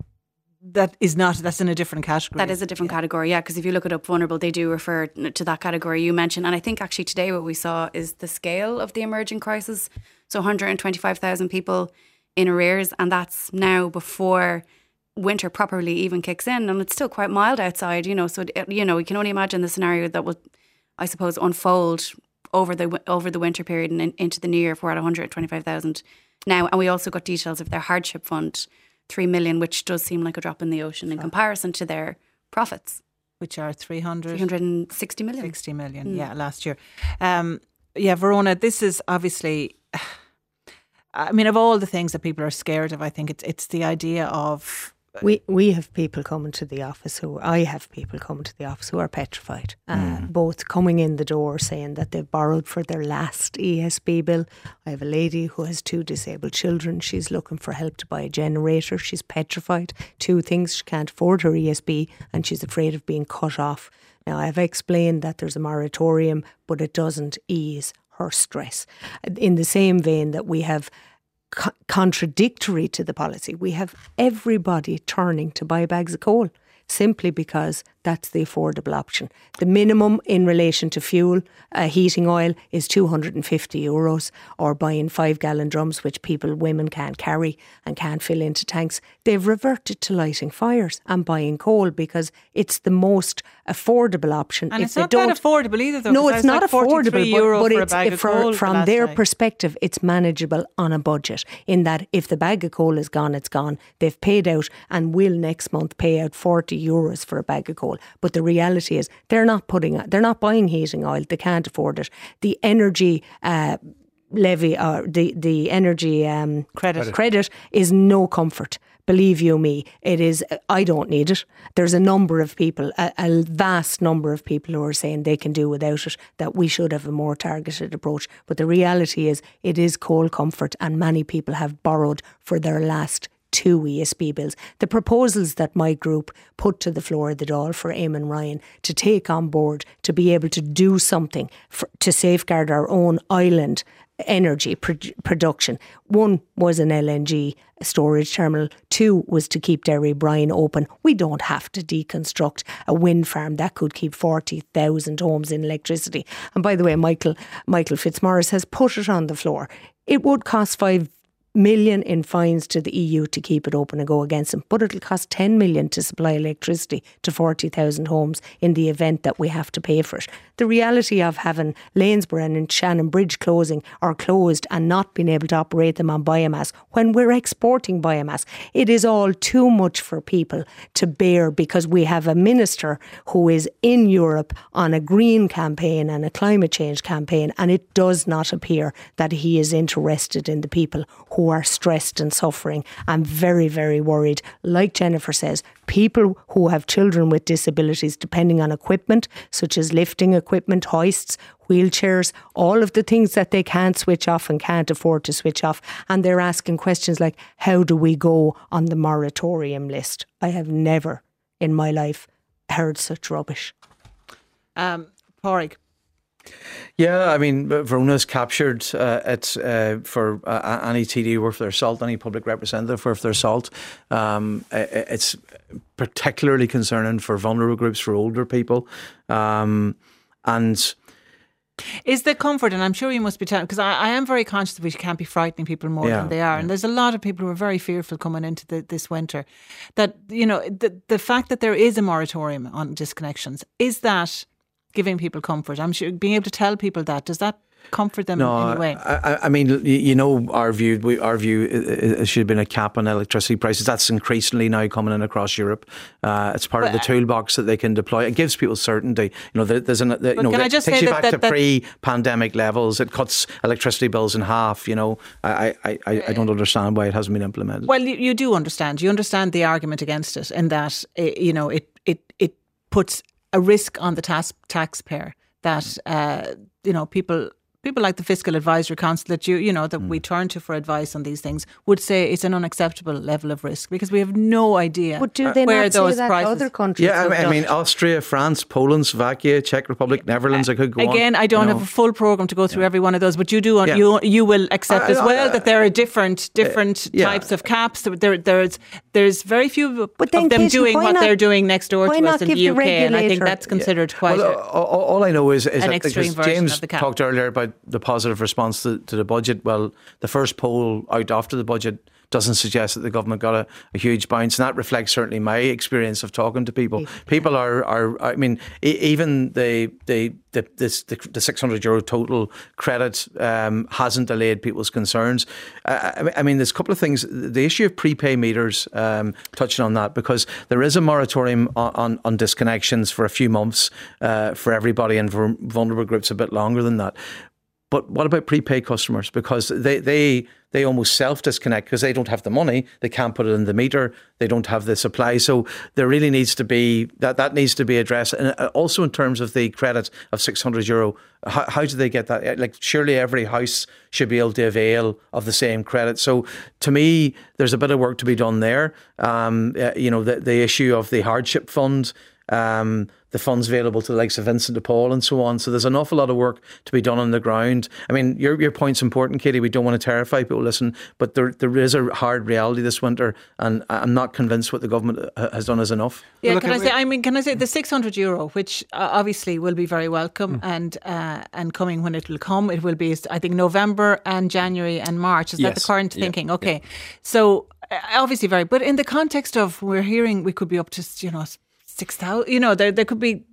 that is not, that's in a different category. That is a different yeah. category, yeah, because if you look it up, vulnerable, they do refer to that category you mentioned. And I think actually today what we saw is the scale of the emerging crisis. So one hundred twenty-five thousand people in arrears, and that's now before winter properly even kicks in, and it's still quite mild outside, you know, so, you know, you can only imagine the scenario that will, I suppose, unfold over the over the winter period and in, into the new year if we're at one hundred twenty-five thousand now. And we also got details of their hardship fund, three million, which does seem like a drop in the ocean in comparison to their profits, which are three hundred, three hundred sixty million. sixty million, mm. yeah, last year. Um, yeah, Verona, this is obviously, I mean, of all the things that people are scared of, I think it's it's the idea of We we have people coming to the office who I have people coming to the office who are petrified, uh, mm. both coming in the door saying that they've borrowed for their last E S B bill. I have a lady who has two disabled children. She's looking for help to buy a generator. She's petrified. Two things: she can't afford her E S B, and she's afraid of being cut off. Now, I've explained that there's a moratorium, but it doesn't ease her stress. In the same vein that we have co- contradictory to the policy, we have everybody turning to buy bags of coal simply because that's the affordable option. The minimum in relation to fuel, uh, heating oil, is two hundred fifty euros, or buying five gallon drums, which people, women can't carry and can't fill into tanks. They've reverted to lighting fires and buying coal because it's the most affordable option. And if it's they not don't, that affordable either, though. No, it's not like affordable, euro but, for but it's a bag of for, coal from their night. perspective, it's manageable on a budget. In that, if the bag of coal is gone, it's gone. They've paid out and will next month pay out forty euros for a bag of coal. But the reality is, they're not putting, they're not buying heating oil. They can't afford it. The energy uh, levy or the the energy um, credit credit is no comfort. Believe you me, it is. I don't need it. There's a number of people, a, a vast number of people who are saying they can do without it, that we should have a more targeted approach. But the reality is, it is coal comfort, and many people have borrowed for their last two E S B bills. The proposals that my group put to the floor of the Dáil for Eamon Ryan to take on board, to be able to do something for, to safeguard our own island energy pro- production. One was an L N G storage terminal. Two was to keep Derry Bryan open. We don't have to deconstruct a wind farm that could keep forty thousand homes in electricity. And by the way, Michael Michael Fitzmaurice has put it on the floor. It would cost five million in fines to the E U to keep it open and go against them, but it'll cost ten million to supply electricity to forty thousand homes in the event that we have to pay for it. The reality of having Lanesborough and Shannon Bridge closing or closed and not being able to operate them on biomass when we're exporting biomass, it is all too much for people to bear, because we have a minister who is in Europe on a green campaign and a climate change campaign, and it does not appear that he is interested in the people who are stressed and suffering. I'm very, very worried. Like Jennifer says, people who have children with disabilities depending on equipment, such as lifting equipment, hoists, wheelchairs, all of the things that they can't switch off and can't afford to switch off. And they're asking questions like, how do we go on the moratorium list? I have never in my life heard such rubbish. Um, Pádraig. Yeah, I mean, Verona's captured uh, it uh, for uh, any T D worth their salt, any public representative worth their salt. Um, it's particularly concerning for vulnerable groups, for older people. Um, and is the comfort, and I'm sure you must be telling, because I, I am very conscious that we can't be frightening people more yeah, than they are. yeah. And there's a lot of people who are very fearful coming into the, this winter. That, you know, the, the fact that there is a moratorium on disconnections, is that giving people comfort? I'm sure being able to tell people that, does that comfort them no, in a way? I, I mean, you know, our view, we, our view it should have been a cap on electricity prices. That's increasingly now coming in across Europe. Uh, it's part but, of the toolbox that they can deploy. It gives people certainty. You know, there's an, the, you know, it takes you that, back that, to that, pre-pandemic levels. It cuts electricity bills in half. You know, I, I, I, I don't understand why it hasn't been implemented. Well, you, you do understand. You understand the argument against it, in that, you know, it it it puts a risk on the tax, taxpayer that, uh, you know, people people like the Fiscal Advisory Council that you you know that mm. we turn to for advice on these things would say it's an unacceptable level of risk, because we have no idea but do they where not those say that prices. Other countries yeah, I mean, I mean, Austria, France, Poland, Slovakia, Czech Republic, Netherlands. I could go Again, on, I don't you know. have a full programme to go through yeah. every one of those, but you do. Yeah. You you will accept I, as well I, I, that there are different different uh, yeah. types of caps. There there's there's very few but of them Katie, doing what not, they're doing next door to us in the U K, and I think that's considered yeah. quite. Well, a, all, all I know is, is an that extreme because version James of the cap. talked earlier about the positive response to, to the budget. Well, the first poll out after the budget doesn't suggest that the government got a, a huge bounce, and that reflects certainly my experience of talking to people. People are, are I mean, e- even the the the, this, the the six hundred euro total credit um, hasn't delayed people's concerns. Uh, I mean, there's a couple of things. The issue of prepay meters, um, touching on that, because there is a moratorium on, on, on disconnections for a few months uh, for everybody, and for vulnerable groups a bit longer than that. But what about prepaid customers? Because they, they they almost self-disconnect because they don't have the money. They can't put it in the meter. They don't have the supply. So there really needs to be, that, that needs to be addressed. And also in terms of the credit of six hundred euro, how, how do they get that? Like, surely every house should be able to avail of the same credit. So to me, there's a bit of work to be done there. Um, uh, you know, the, the issue of the hardship fund, um, the funds available to the likes of Vincent de Paul and so on. So there's an awful lot of work to be done on the ground. I mean, your your point's important, Katie. We don't want to terrify people, listen, but there there is a hard reality this winter, and I'm not convinced what the government has done is enough. Yeah, well, can I say, I mean, can I say the six hundred euro, which uh, obviously will be very welcome mm. and uh, and coming when it will come, it will be, I think, November and January and March. Is yes. that the current yeah. thinking? Okay. Yeah. So uh, obviously very, but in the context of, we're hearing we could be up to, you know, six thousand, you know, there there could be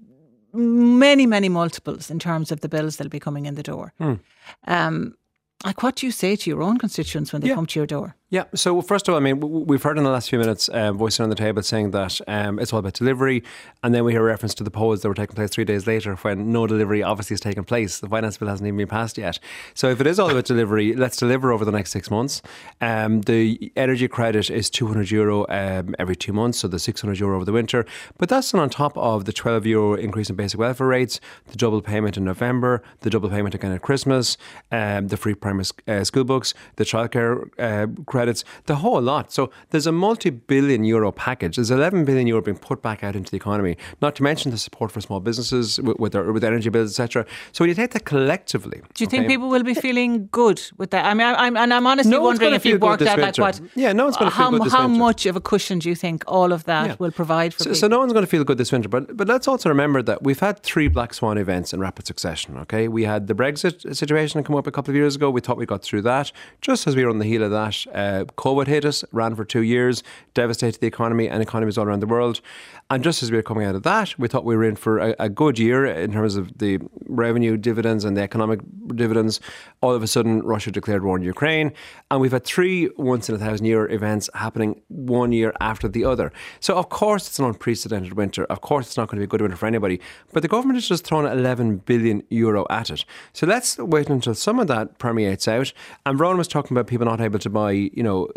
many, many multiples in terms of the bills that'll be coming in the door. Mm. Um, like, what do you say to your own constituents when they yeah. come to your door? Yeah, so first of all, I mean, we've heard in the last few minutes uh, voices on the table saying that um, it's all about delivery, and then we hear reference to the polls that were taking place three days later when no delivery obviously has taken place. The finance bill hasn't even been passed yet. So if it is all about delivery, let's deliver over the next six months. Um, the energy credit is two hundred euro um, every two months, so the six hundred euro over the winter. But that's on top of the twelve euro increase in basic welfare rates, the double payment in November, the double payment again at Christmas, um, the free primary uh, school books, the childcare uh, credits, the whole lot. So there's a multi-billion euro package. There's eleven billion euro being put back out into the economy, not to mention the support for small businesses with, with, their, with energy bills, et cetera. So when you take that collectively... Do you okay, think people will be feeling good with that? I mean, I'm, and I'm honestly no wondering if you've worked out like what... Yeah, no one's going to feel how, good this How winter. much of a cushion do you think all of that yeah. will provide for so, people? So no one's going to feel good this winter. But, but let's also remember that we've had three black swan events in rapid succession, okay? We had the Brexit situation come up a couple of years ago. We thought we got through that. Just as we were on the heel of that, uh, COVID hit us, ran for two years, devastated the economy and economies all around the world. And just as we were coming out of that, we thought we were in for a, a good year in terms of the revenue dividends and the economic dividends. All of a sudden, Russia declared war on Ukraine. And we've had three once in a thousand year events happening one year after the other. So, of course, it's an unprecedented winter. Of course, it's not going to be a good winter for anybody. But the government has just thrown eleven billion euro at it. So let's wait until some of that permeates out. And Ronan was talking about people not able to buy, you know,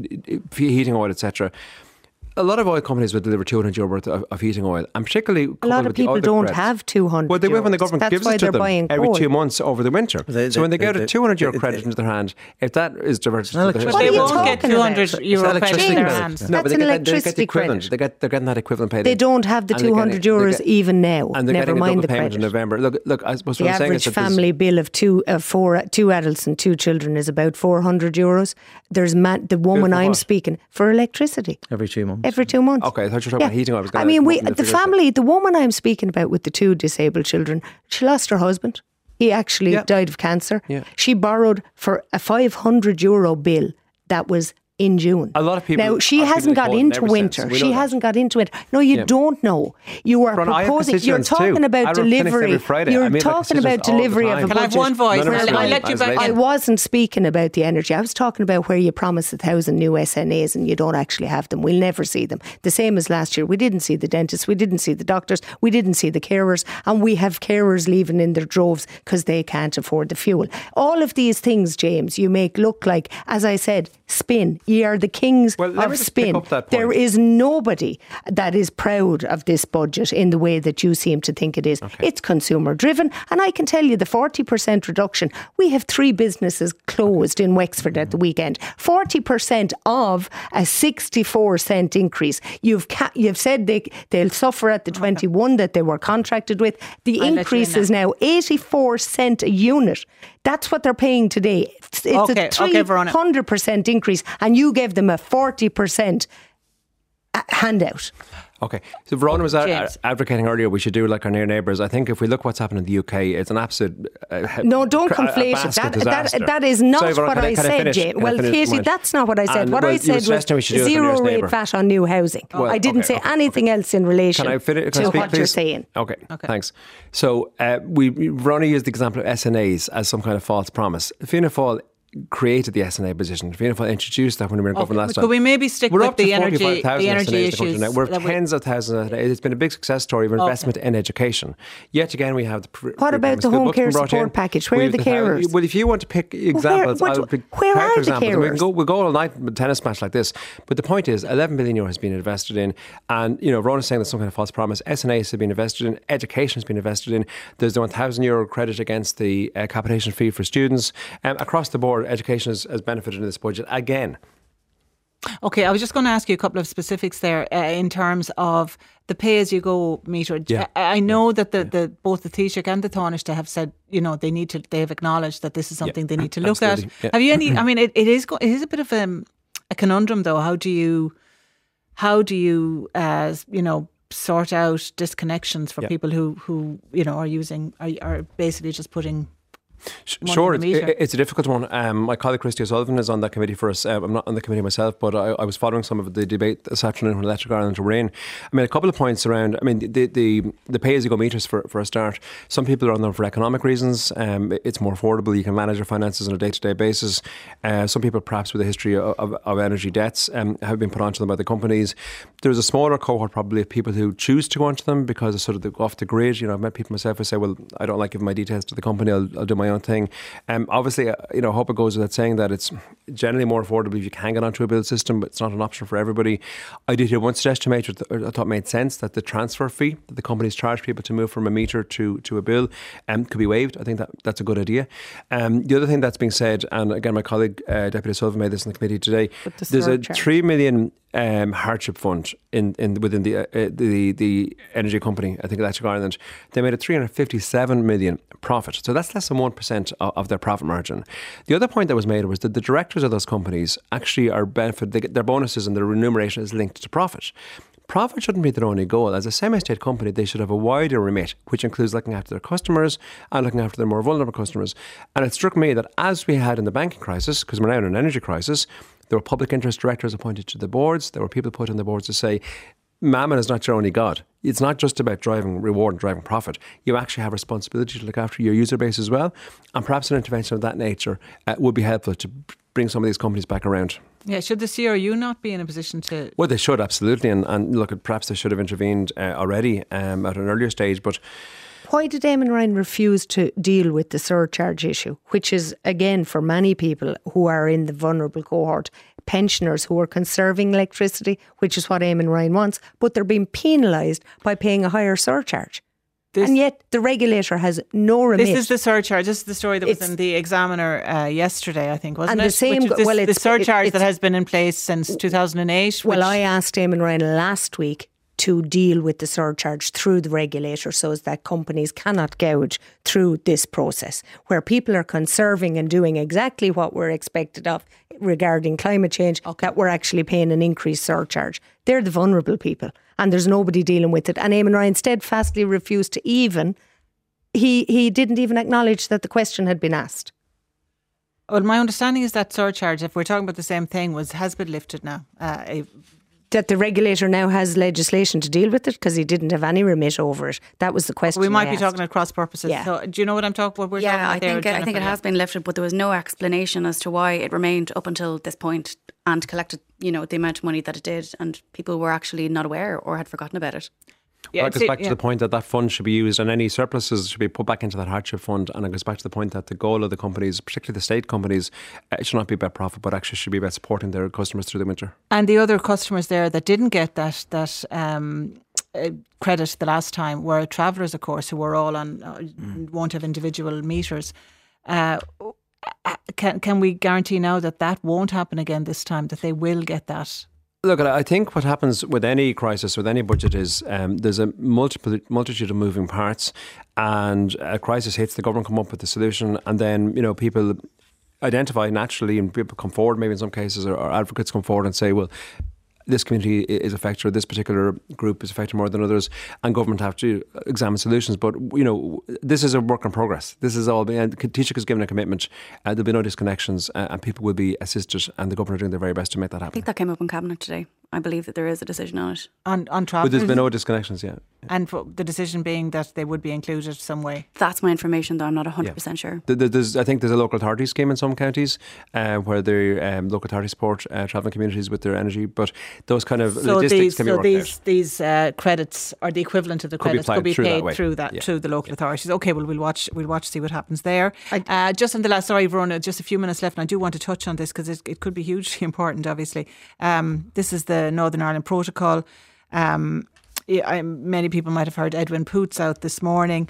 heating oil, et cetera. A lot of oil companies would deliver two hundred euro worth of, of heating oil, and particularly a lot of people don't credits. have two hundred. Well, they will when the government That's gives it to them every coal. two months over the winter. They, so when they, they get they, a two hundred euro they, credit they, into their hand, if that is diverted to the but they won't get two hundred euro credit in their hands. No, but That's they an get, they get the equivalent. credit. They get, they're getting that equivalent paid. They in. don't have the two hundred getting, euros get, even now. And they're Never getting mind a double the payment credit. in November. Look, look. I suppose the what I'm saying is average family bill of two, uh, four, two adults and two children is about four hundred euros. There's man, the woman I'm speaking for electricity every two months. Every two months. Okay, I thought you were talking about heating oil. I mean, we the family, the woman I'm speaking about with the two disabled children, she lost her husband. He actually yeah. died of cancer. Yeah. She borrowed for a five hundred euro bill that was in June. A lot of people. Now, she hasn't got into winter. She hasn't got into it. No, you yeah. don't know. You are Ron, proposing. You're talking too. about delivery. You're I mean, talking like about delivery of a Can I have one voice? I'll, I'll let you back. I wasn't speaking about the energy. I was talking about where you promise a thousand new S N As and you don't actually have them. We'll never see them. The same as last year. We didn't see the dentists. We didn't see the doctors. We didn't see the carers. And we have carers leaving in their droves because they can't afford the fuel. All of these things, James, you make look like, as I said, spin. You are the kings well, of spin. There is nobody that is proud of this budget in the way that you seem to think it is. Okay. It's consumer driven. And I can tell you the forty percent reduction, we have three businesses closed in Wexford at the weekend. forty percent of a sixty-four cent increase. You've ca- you've said they, they'll suffer at the twenty-one that they were contracted with. The I'll increase is now eighty-four cent a unit. That's what they're paying today. It's, it's okay, a three hundred percent okay, increase, and you gave them a forty percent handout. Okay, so Verona was a- advocating earlier we should do like our near neighbours. I think if we look what's happened in the U K, it's an absolute uh, no, don't conflate it. That, that, that is not Sorry, Verona, what I, I said, Jay. Well, Katie, that's not what I said. And, what well, I said was, was zero rate V A T on new housing. Well, I didn't okay, say okay, okay. anything else in relation can I finish, can to I speak, what please? You're saying. Okay, okay. Thanks. So uh, we Verona used the example of S N As as some kind of false promise. Fianna Fáil created the S N A position. Fianna Fáil introduced that when we were in government last time. Could we maybe stick we're with up the to energy, the energy issues? Now. We're tens of thousands. It's been a big success story of investment okay. in education. Yet again, we have the. Pre- what about the home care support in. package? Where we are the, the carers? Well, if you want to pick examples, where, what, I'll pick where are examples. the carers? We can go. We'll go all night with a tennis match like this. But the point is, eleven billion euro has been invested in, and you know, Rona's saying there's some kind of false promise. S N A has been invested in. Education has been invested in. There's the one thousand euro credit against the uh, capitation fee for students. Um, across the board, education has, has benefited in this budget again. Okay, I was just going to ask you a couple of specifics there uh, in terms of the pay-as-you-go meter. Yeah. I, I know yeah. that the, yeah. the both the Taoiseach and the Taoiseach have said, you know, they need to. They have acknowledged that this is something yeah. they need to look Absolutely. at. Yeah. Have you any? I mean, it, it is it is a bit of a, a conundrum, though. How do you, how do you, uh, you know, sort out disconnections for yeah. people who, who you know are using are, are basically just putting. Sure, it's, it's a difficult one. Um, my colleague Christy O'Sullivan is on that committee for us. Um, I'm not on the committee myself, but I, I was following some of the debate this afternoon when Electric Ireland were in. I mean, a couple of points around. I mean, the the, the pay-as-you-go meters for, for a start. Some people are on them for economic reasons. Um, it's more affordable. You can manage your finances on a day-to-day basis. Uh, some people, perhaps with a history of, of, of energy debts, um, have been put onto them by the companies. There's a smaller cohort probably of people who choose to go onto them because it's sort of the, off the grid. You know, I've met people myself who say, "Well, I don't like giving my details to the company. I'll, I'll do my own thing." Um, obviously, uh, you know, I hope it goes without saying that it's generally more affordable if you can get onto a bill system, but it's not an option for everybody. I did hear one suggestion made, which I thought made sense, that the transfer fee that the companies charge people to move from a meter to, to a bill um, could be waived. I think that that's a good idea. Um, the other thing that's being said, and again, my colleague uh, Deputy Sullivan made this in the committee today, the there's surcharge. a three million um, hardship fund in, in within the, uh, the the energy company. I think Electric Ireland. They made a three hundred fifty-seven million profit, so that's less than one percent of, of their profit margin. The other point that was made was that the directors of those companies actually are benefit. They get their bonuses and their remuneration is linked to profit. Profit shouldn't be their only goal. As a semi-state company, they should have a wider remit, which includes looking after their customers and looking after their more vulnerable customers. And it struck me that as we had in the banking crisis, because we're now in an energy crisis, there were public interest directors appointed to the boards. There were people put on the boards to say, Mammon is not your only God. It's not just about driving reward and driving profit. You actually have responsibility to look after your user base as well. And perhaps an intervention of that nature uh, would be helpful to bring some of these companies back around. Yeah, should the C R U not be in a position to... Well, they should, absolutely. And, and look, perhaps they should have intervened uh, already um, at an earlier stage. But why did Eamon Ryan refuse to deal with the surcharge issue, which is, again, for many people who are in the vulnerable cohort, pensioners who are conserving electricity, which is what Eamon Ryan wants, but they're being penalised by paying a higher surcharge. This, and yet the regulator has no remit. This is the surcharge. This is the story that was it's, in the Examiner uh, yesterday, I think, wasn't and it? The same, Which, this, well, it's, the surcharge it's, that has been in place since two thousand eight. Well, I asked Eamon Ryan last week to deal with the surcharge through the regulator so as that companies cannot gouge through this process where people are conserving and doing exactly what we're expected of regarding climate change, okay. that we're actually paying an increased surcharge. They're the vulnerable people and there's nobody dealing with it. And Eamon Ryan steadfastly refused to even, he, he didn't even acknowledge that the question had been asked. Well, my understanding is that surcharge, if we're talking about the same thing, was has been lifted now. Uh, a, That the regulator now has legislation to deal with it because he didn't have any remit over it. That was the question. We might I be asked. talking at cross purposes. Yeah. So, do you know what I'm talking about? We're yeah, talking about I think there, I think it has been lifted, but there was no explanation as to why it remained up until this point and collected, you know, the amount of money that it did, and people were actually not aware or had forgotten about it. Yeah, well, it goes back it, yeah. to the point that that fund should be used and any surpluses should be put back into that hardship fund, and it goes back to the point that the goal of the companies, particularly the state companies, uh, it should not be about profit but actually should be about supporting their customers through the winter. And the other customers there that didn't get that that um, uh, credit the last time were travellers, of course, who were all on uh, mm. won't have individual meters. Uh, can, can we guarantee now that that won't happen again this time, that they will get that? Look, I think what happens with any crisis, with any budget, is um, there's a multiple, multitude of moving parts, and a crisis hits, the government come up with the solution, and then, you know, people identify naturally and people come forward, maybe in some cases, or, or advocates come forward and say, well, this community is affected, or this particular group is affected more than others, and government have to examine solutions. But, you know, this is a work in progress. This is all, and Taoiseach has given a commitment. Uh, there'll be no disconnections, uh, and people will be assisted, and the government are doing their very best to make that happen. I think that came up in Cabinet today. I believe that there is a decision on it. On, on travel? But there's been no disconnections yet. And for the decision being that they would be included some way? That's my information, though. I'm not one hundred percent yeah. sure. There's, I think there's a local authority scheme in some counties uh, where the um, local authority support uh, travelling communities with their energy, but those kind of so logistics these, can be so worked these, out. These uh, credits, or the equivalent of the could credits, be could be through paid that through that, yeah. through the local yeah. authorities. Okay, well, we'll watch, we'll watch, see what happens there. Uh, just in the last, sorry, Verona, just a few minutes left, and I do want to touch on this because it, it could be hugely important, obviously. Um, this is the Northern Ireland Protocol. Um, I, many people might have heard Edwin Poots out this morning.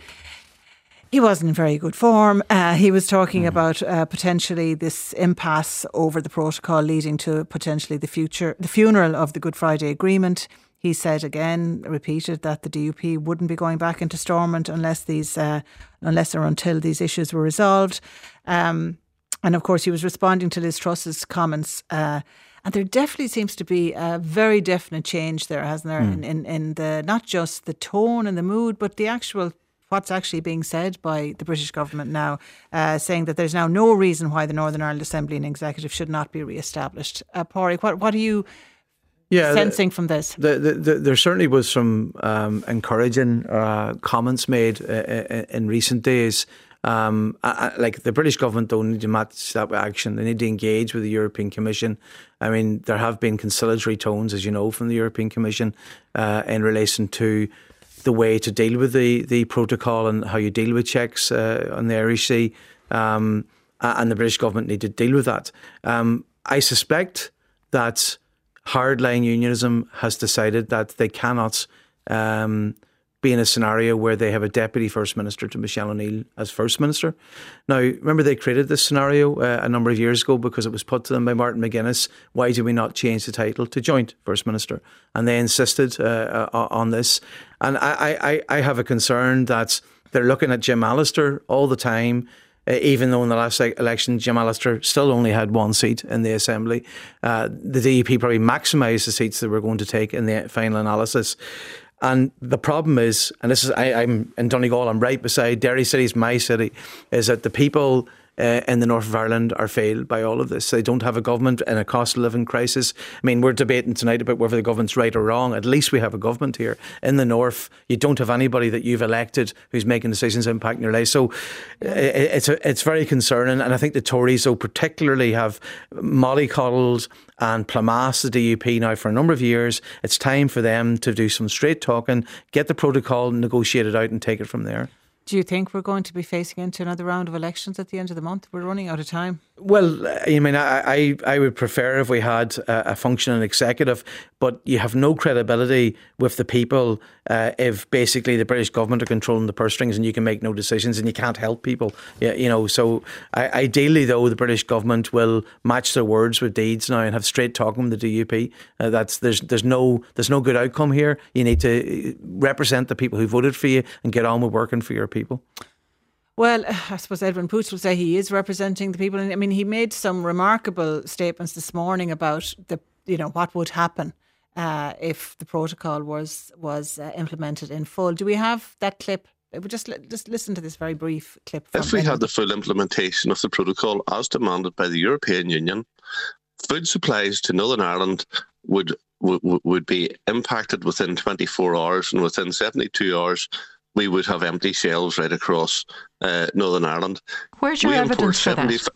He wasn't in very good form. Uh, he was talking mm. about uh, potentially this impasse over the protocol leading to potentially the future, the funeral of the Good Friday Agreement. He said again, repeated, that the D U P wouldn't be going back into Stormont unless these, uh, unless or until these issues were resolved. Um, and of course, he was responding to Liz Truss's comments. Uh, And there definitely seems to be a very definite change there, hasn't there, mm. in, in, in the not just the tone and the mood, but the actual what's actually being said by the British government now, uh, saying that there's now no reason why the Northern Ireland Assembly and Executive should not be re-established. Uh, Pádraig, what, what are you yeah, sensing the, from this? The, the, the, there certainly was some um, encouraging uh, comments made uh, in recent days. Um, I, I, like the British government don't need to match that with action. They need to engage with the European Commission. I mean, there have been conciliatory tones, as you know, from the European Commission uh, in relation to the way to deal with the, the protocol and how you deal with checks uh, on the Irish Sea. Um, and the British government need to deal with that. Um, I suspect that hardline unionism has decided that they cannot um, be in a scenario where they have a Deputy First Minister to Michelle O'Neill as First Minister. Now, remember they created this scenario uh, a number of years ago because it was put to them by Martin McGuinness. Why do we not change the title to Joint First Minister? And they insisted uh, uh, on this. And I, I, I have a concern that they're looking at Jim Allister all the time, uh, even though in the last election Jim Allister still only had one seat in the Assembly. Uh, the D U P probably maximised the seats they were going to take in the final analysis. And the problem is, and this is, I, I'm in Donegal, I'm right beside Derry City's my city, is that the people uh, in the north of Ireland are failed by all of this. They don't have a government in a cost of living crisis. I mean, we're debating tonight about whether the government's right or wrong. At least we have a government here. In the north, you don't have anybody that you've elected who's making decisions impacting your life. So uh, it's a, it's very concerning. And I think the Tories, so particularly, have mollycoddled and plamassed the D U P now for a number of years. It's time for them to do some straight talking, get the protocol negotiated out and take it from there. Do you think we're going to be facing into another round of elections at the end of the month? We're running out of time. Well, I mean, I, I, I would prefer if we had a, a functioning executive, but you have no credibility with the people uh, if basically the British government are controlling the purse strings and you can make no decisions and you can't help people. Yeah, you know, so I, ideally, though, the British government will match their words with deeds now and have straight talking with the D U P. Uh, that's there's there's no there's no good outcome here. You need to represent the people who voted for you and get on with working for your people. Well, I suppose Edwin Poots will say he is representing the people. I mean, he made some remarkable statements this morning about the, you know, what would happen uh, if the protocol was was uh, implemented in full. Do we have that clip? We'll just just listen to this very brief clip. From if we Edwin. had the full implementation of the protocol as demanded by the European Union, food supplies to Northern Ireland would would, would be impacted within twenty-four hours, and within seventy-two hours. We would have empty shelves right across uh, Northern Ireland. Where's your we evidence for that?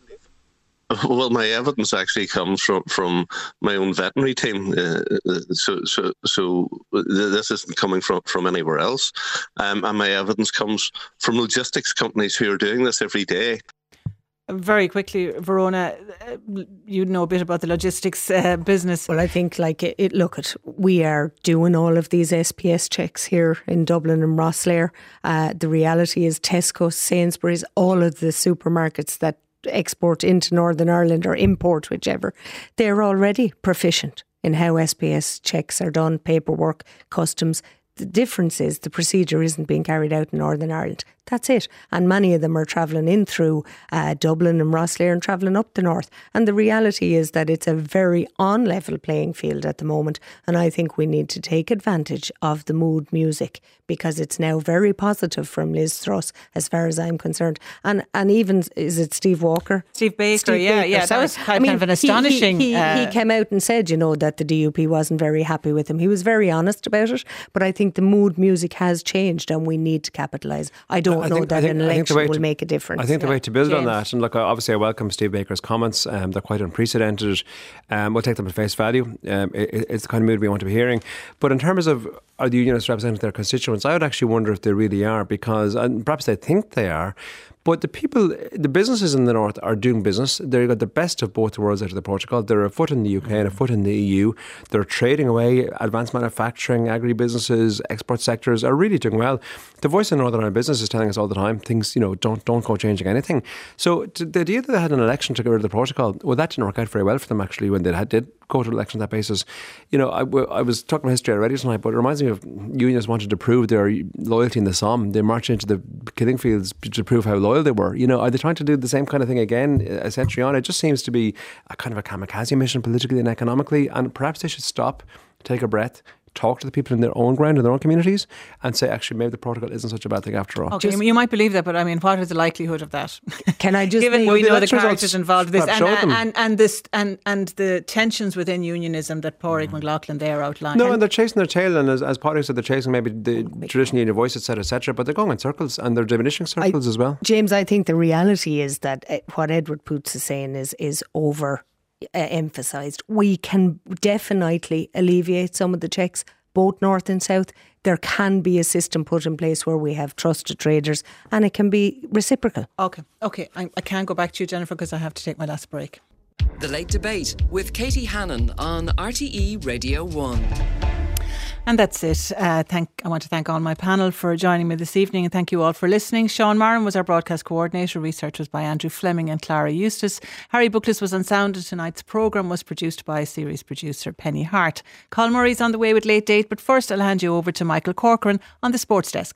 Well, my evidence actually comes from, from my own veterinary team. Uh, so, so, so this isn't coming from, from anywhere else. Um, and my evidence comes from logistics companies who are doing this every day. Very quickly, Verona, you know a bit about the logistics uh, business. Well, I think like it, it, look at, we are doing all of these S P S checks here in Dublin and Rosslare. Uh, the reality is Tesco, Sainsbury's, all of the supermarkets that export into Northern Ireland or import, whichever, they're already proficient in how S P S checks are done, paperwork, customs. The difference is the procedure isn't being carried out in Northern Ireland. That's it. And many of them are travelling in through uh, Dublin and Rosslare and travelling up the north. And the reality is that it's a very on-level playing field at the moment. And I think we need to take advantage of the mood music, because it's now very positive from Liz Truss, as far as I'm concerned. And and even, is it Steve Walker? Steve Baker, Steve yeah, Baker, yeah. sorry. That was kind, I mean, kind of an astonishing... He, he, uh, he came out and said, you know, that the D U P wasn't very happy with him. He was very honest about it. But I think the mood music has changed and we need to capitalise. I don't I know think, that think, an election will to, make a difference. I think the yeah. way to build James. on that, and look, obviously I welcome Steve Baker's comments. Um, they're quite unprecedented. Um, we'll take them at face value. Um, it, it's the kind of mood we want to be hearing. But in terms of, are the unionists representing their constituents, I would actually wonder if they really are, because, and perhaps they think they are, but the people, the businesses in the north are doing business. They've got the best of both worlds out of the Portugal. They're a foot in the U K and a foot in the E U. They're trading away. Advanced manufacturing, agri-businesses, export sectors are really doing well. The Voice of Northern Ireland Business is telling us all the time, things, you know, don't don't go changing anything. So the idea that they had an election to get rid of the Portugal, well, that didn't work out very well for them, actually, when they had, did go to election on that basis. You know, I, I was talking about history already tonight, but it reminds me of unions wanted to prove their loyalty in the Somme. They marched into the killing fields to prove how loyal they were. You know, are they trying to do the same kind of thing again a century on? It just seems to be a kind of a kamikaze mission politically and economically, and perhaps they should stop, take a breath, talk to the people in their own ground, in their own communities, and say, actually, maybe the protocol isn't such a bad thing after all. Okay, just, you might believe that, but I mean, what is the likelihood of that? Can I just given make, we know the characters characters involved in this, and, and, and and this and and the tensions within unionism that Pádraig mm. McLaughlin there outlined. No, and they're chasing their tail, and as, as Pádraig said, they're chasing maybe the traditional union voice, et cetera, et cetera. But they're going in circles, and they're diminishing circles I, as well. James, I think the reality is that what Edward Poots is saying is is over uh, emphasised. We can definitely alleviate some of the checks, both north and south. There can be a system put in place where we have trusted traders, and it can be reciprocal. Okay, okay. I, I can't go back to you, Jennifer, because I have to take my last break. The Late Debate with Katie Hannon on R T E Radio one. And that's it. Uh, thank, I want to thank all my panel for joining me this evening, and thank you all for listening. Sean Marin was our broadcast coordinator. Research was by Andrew Fleming and Clara Eustace. Harry Bookless was on sound, and tonight's programme was produced by series producer Penny Hart. Colin Murray's on the way with Late Date, but first I'll hand you over to Michael Corcoran on the Sports Desk.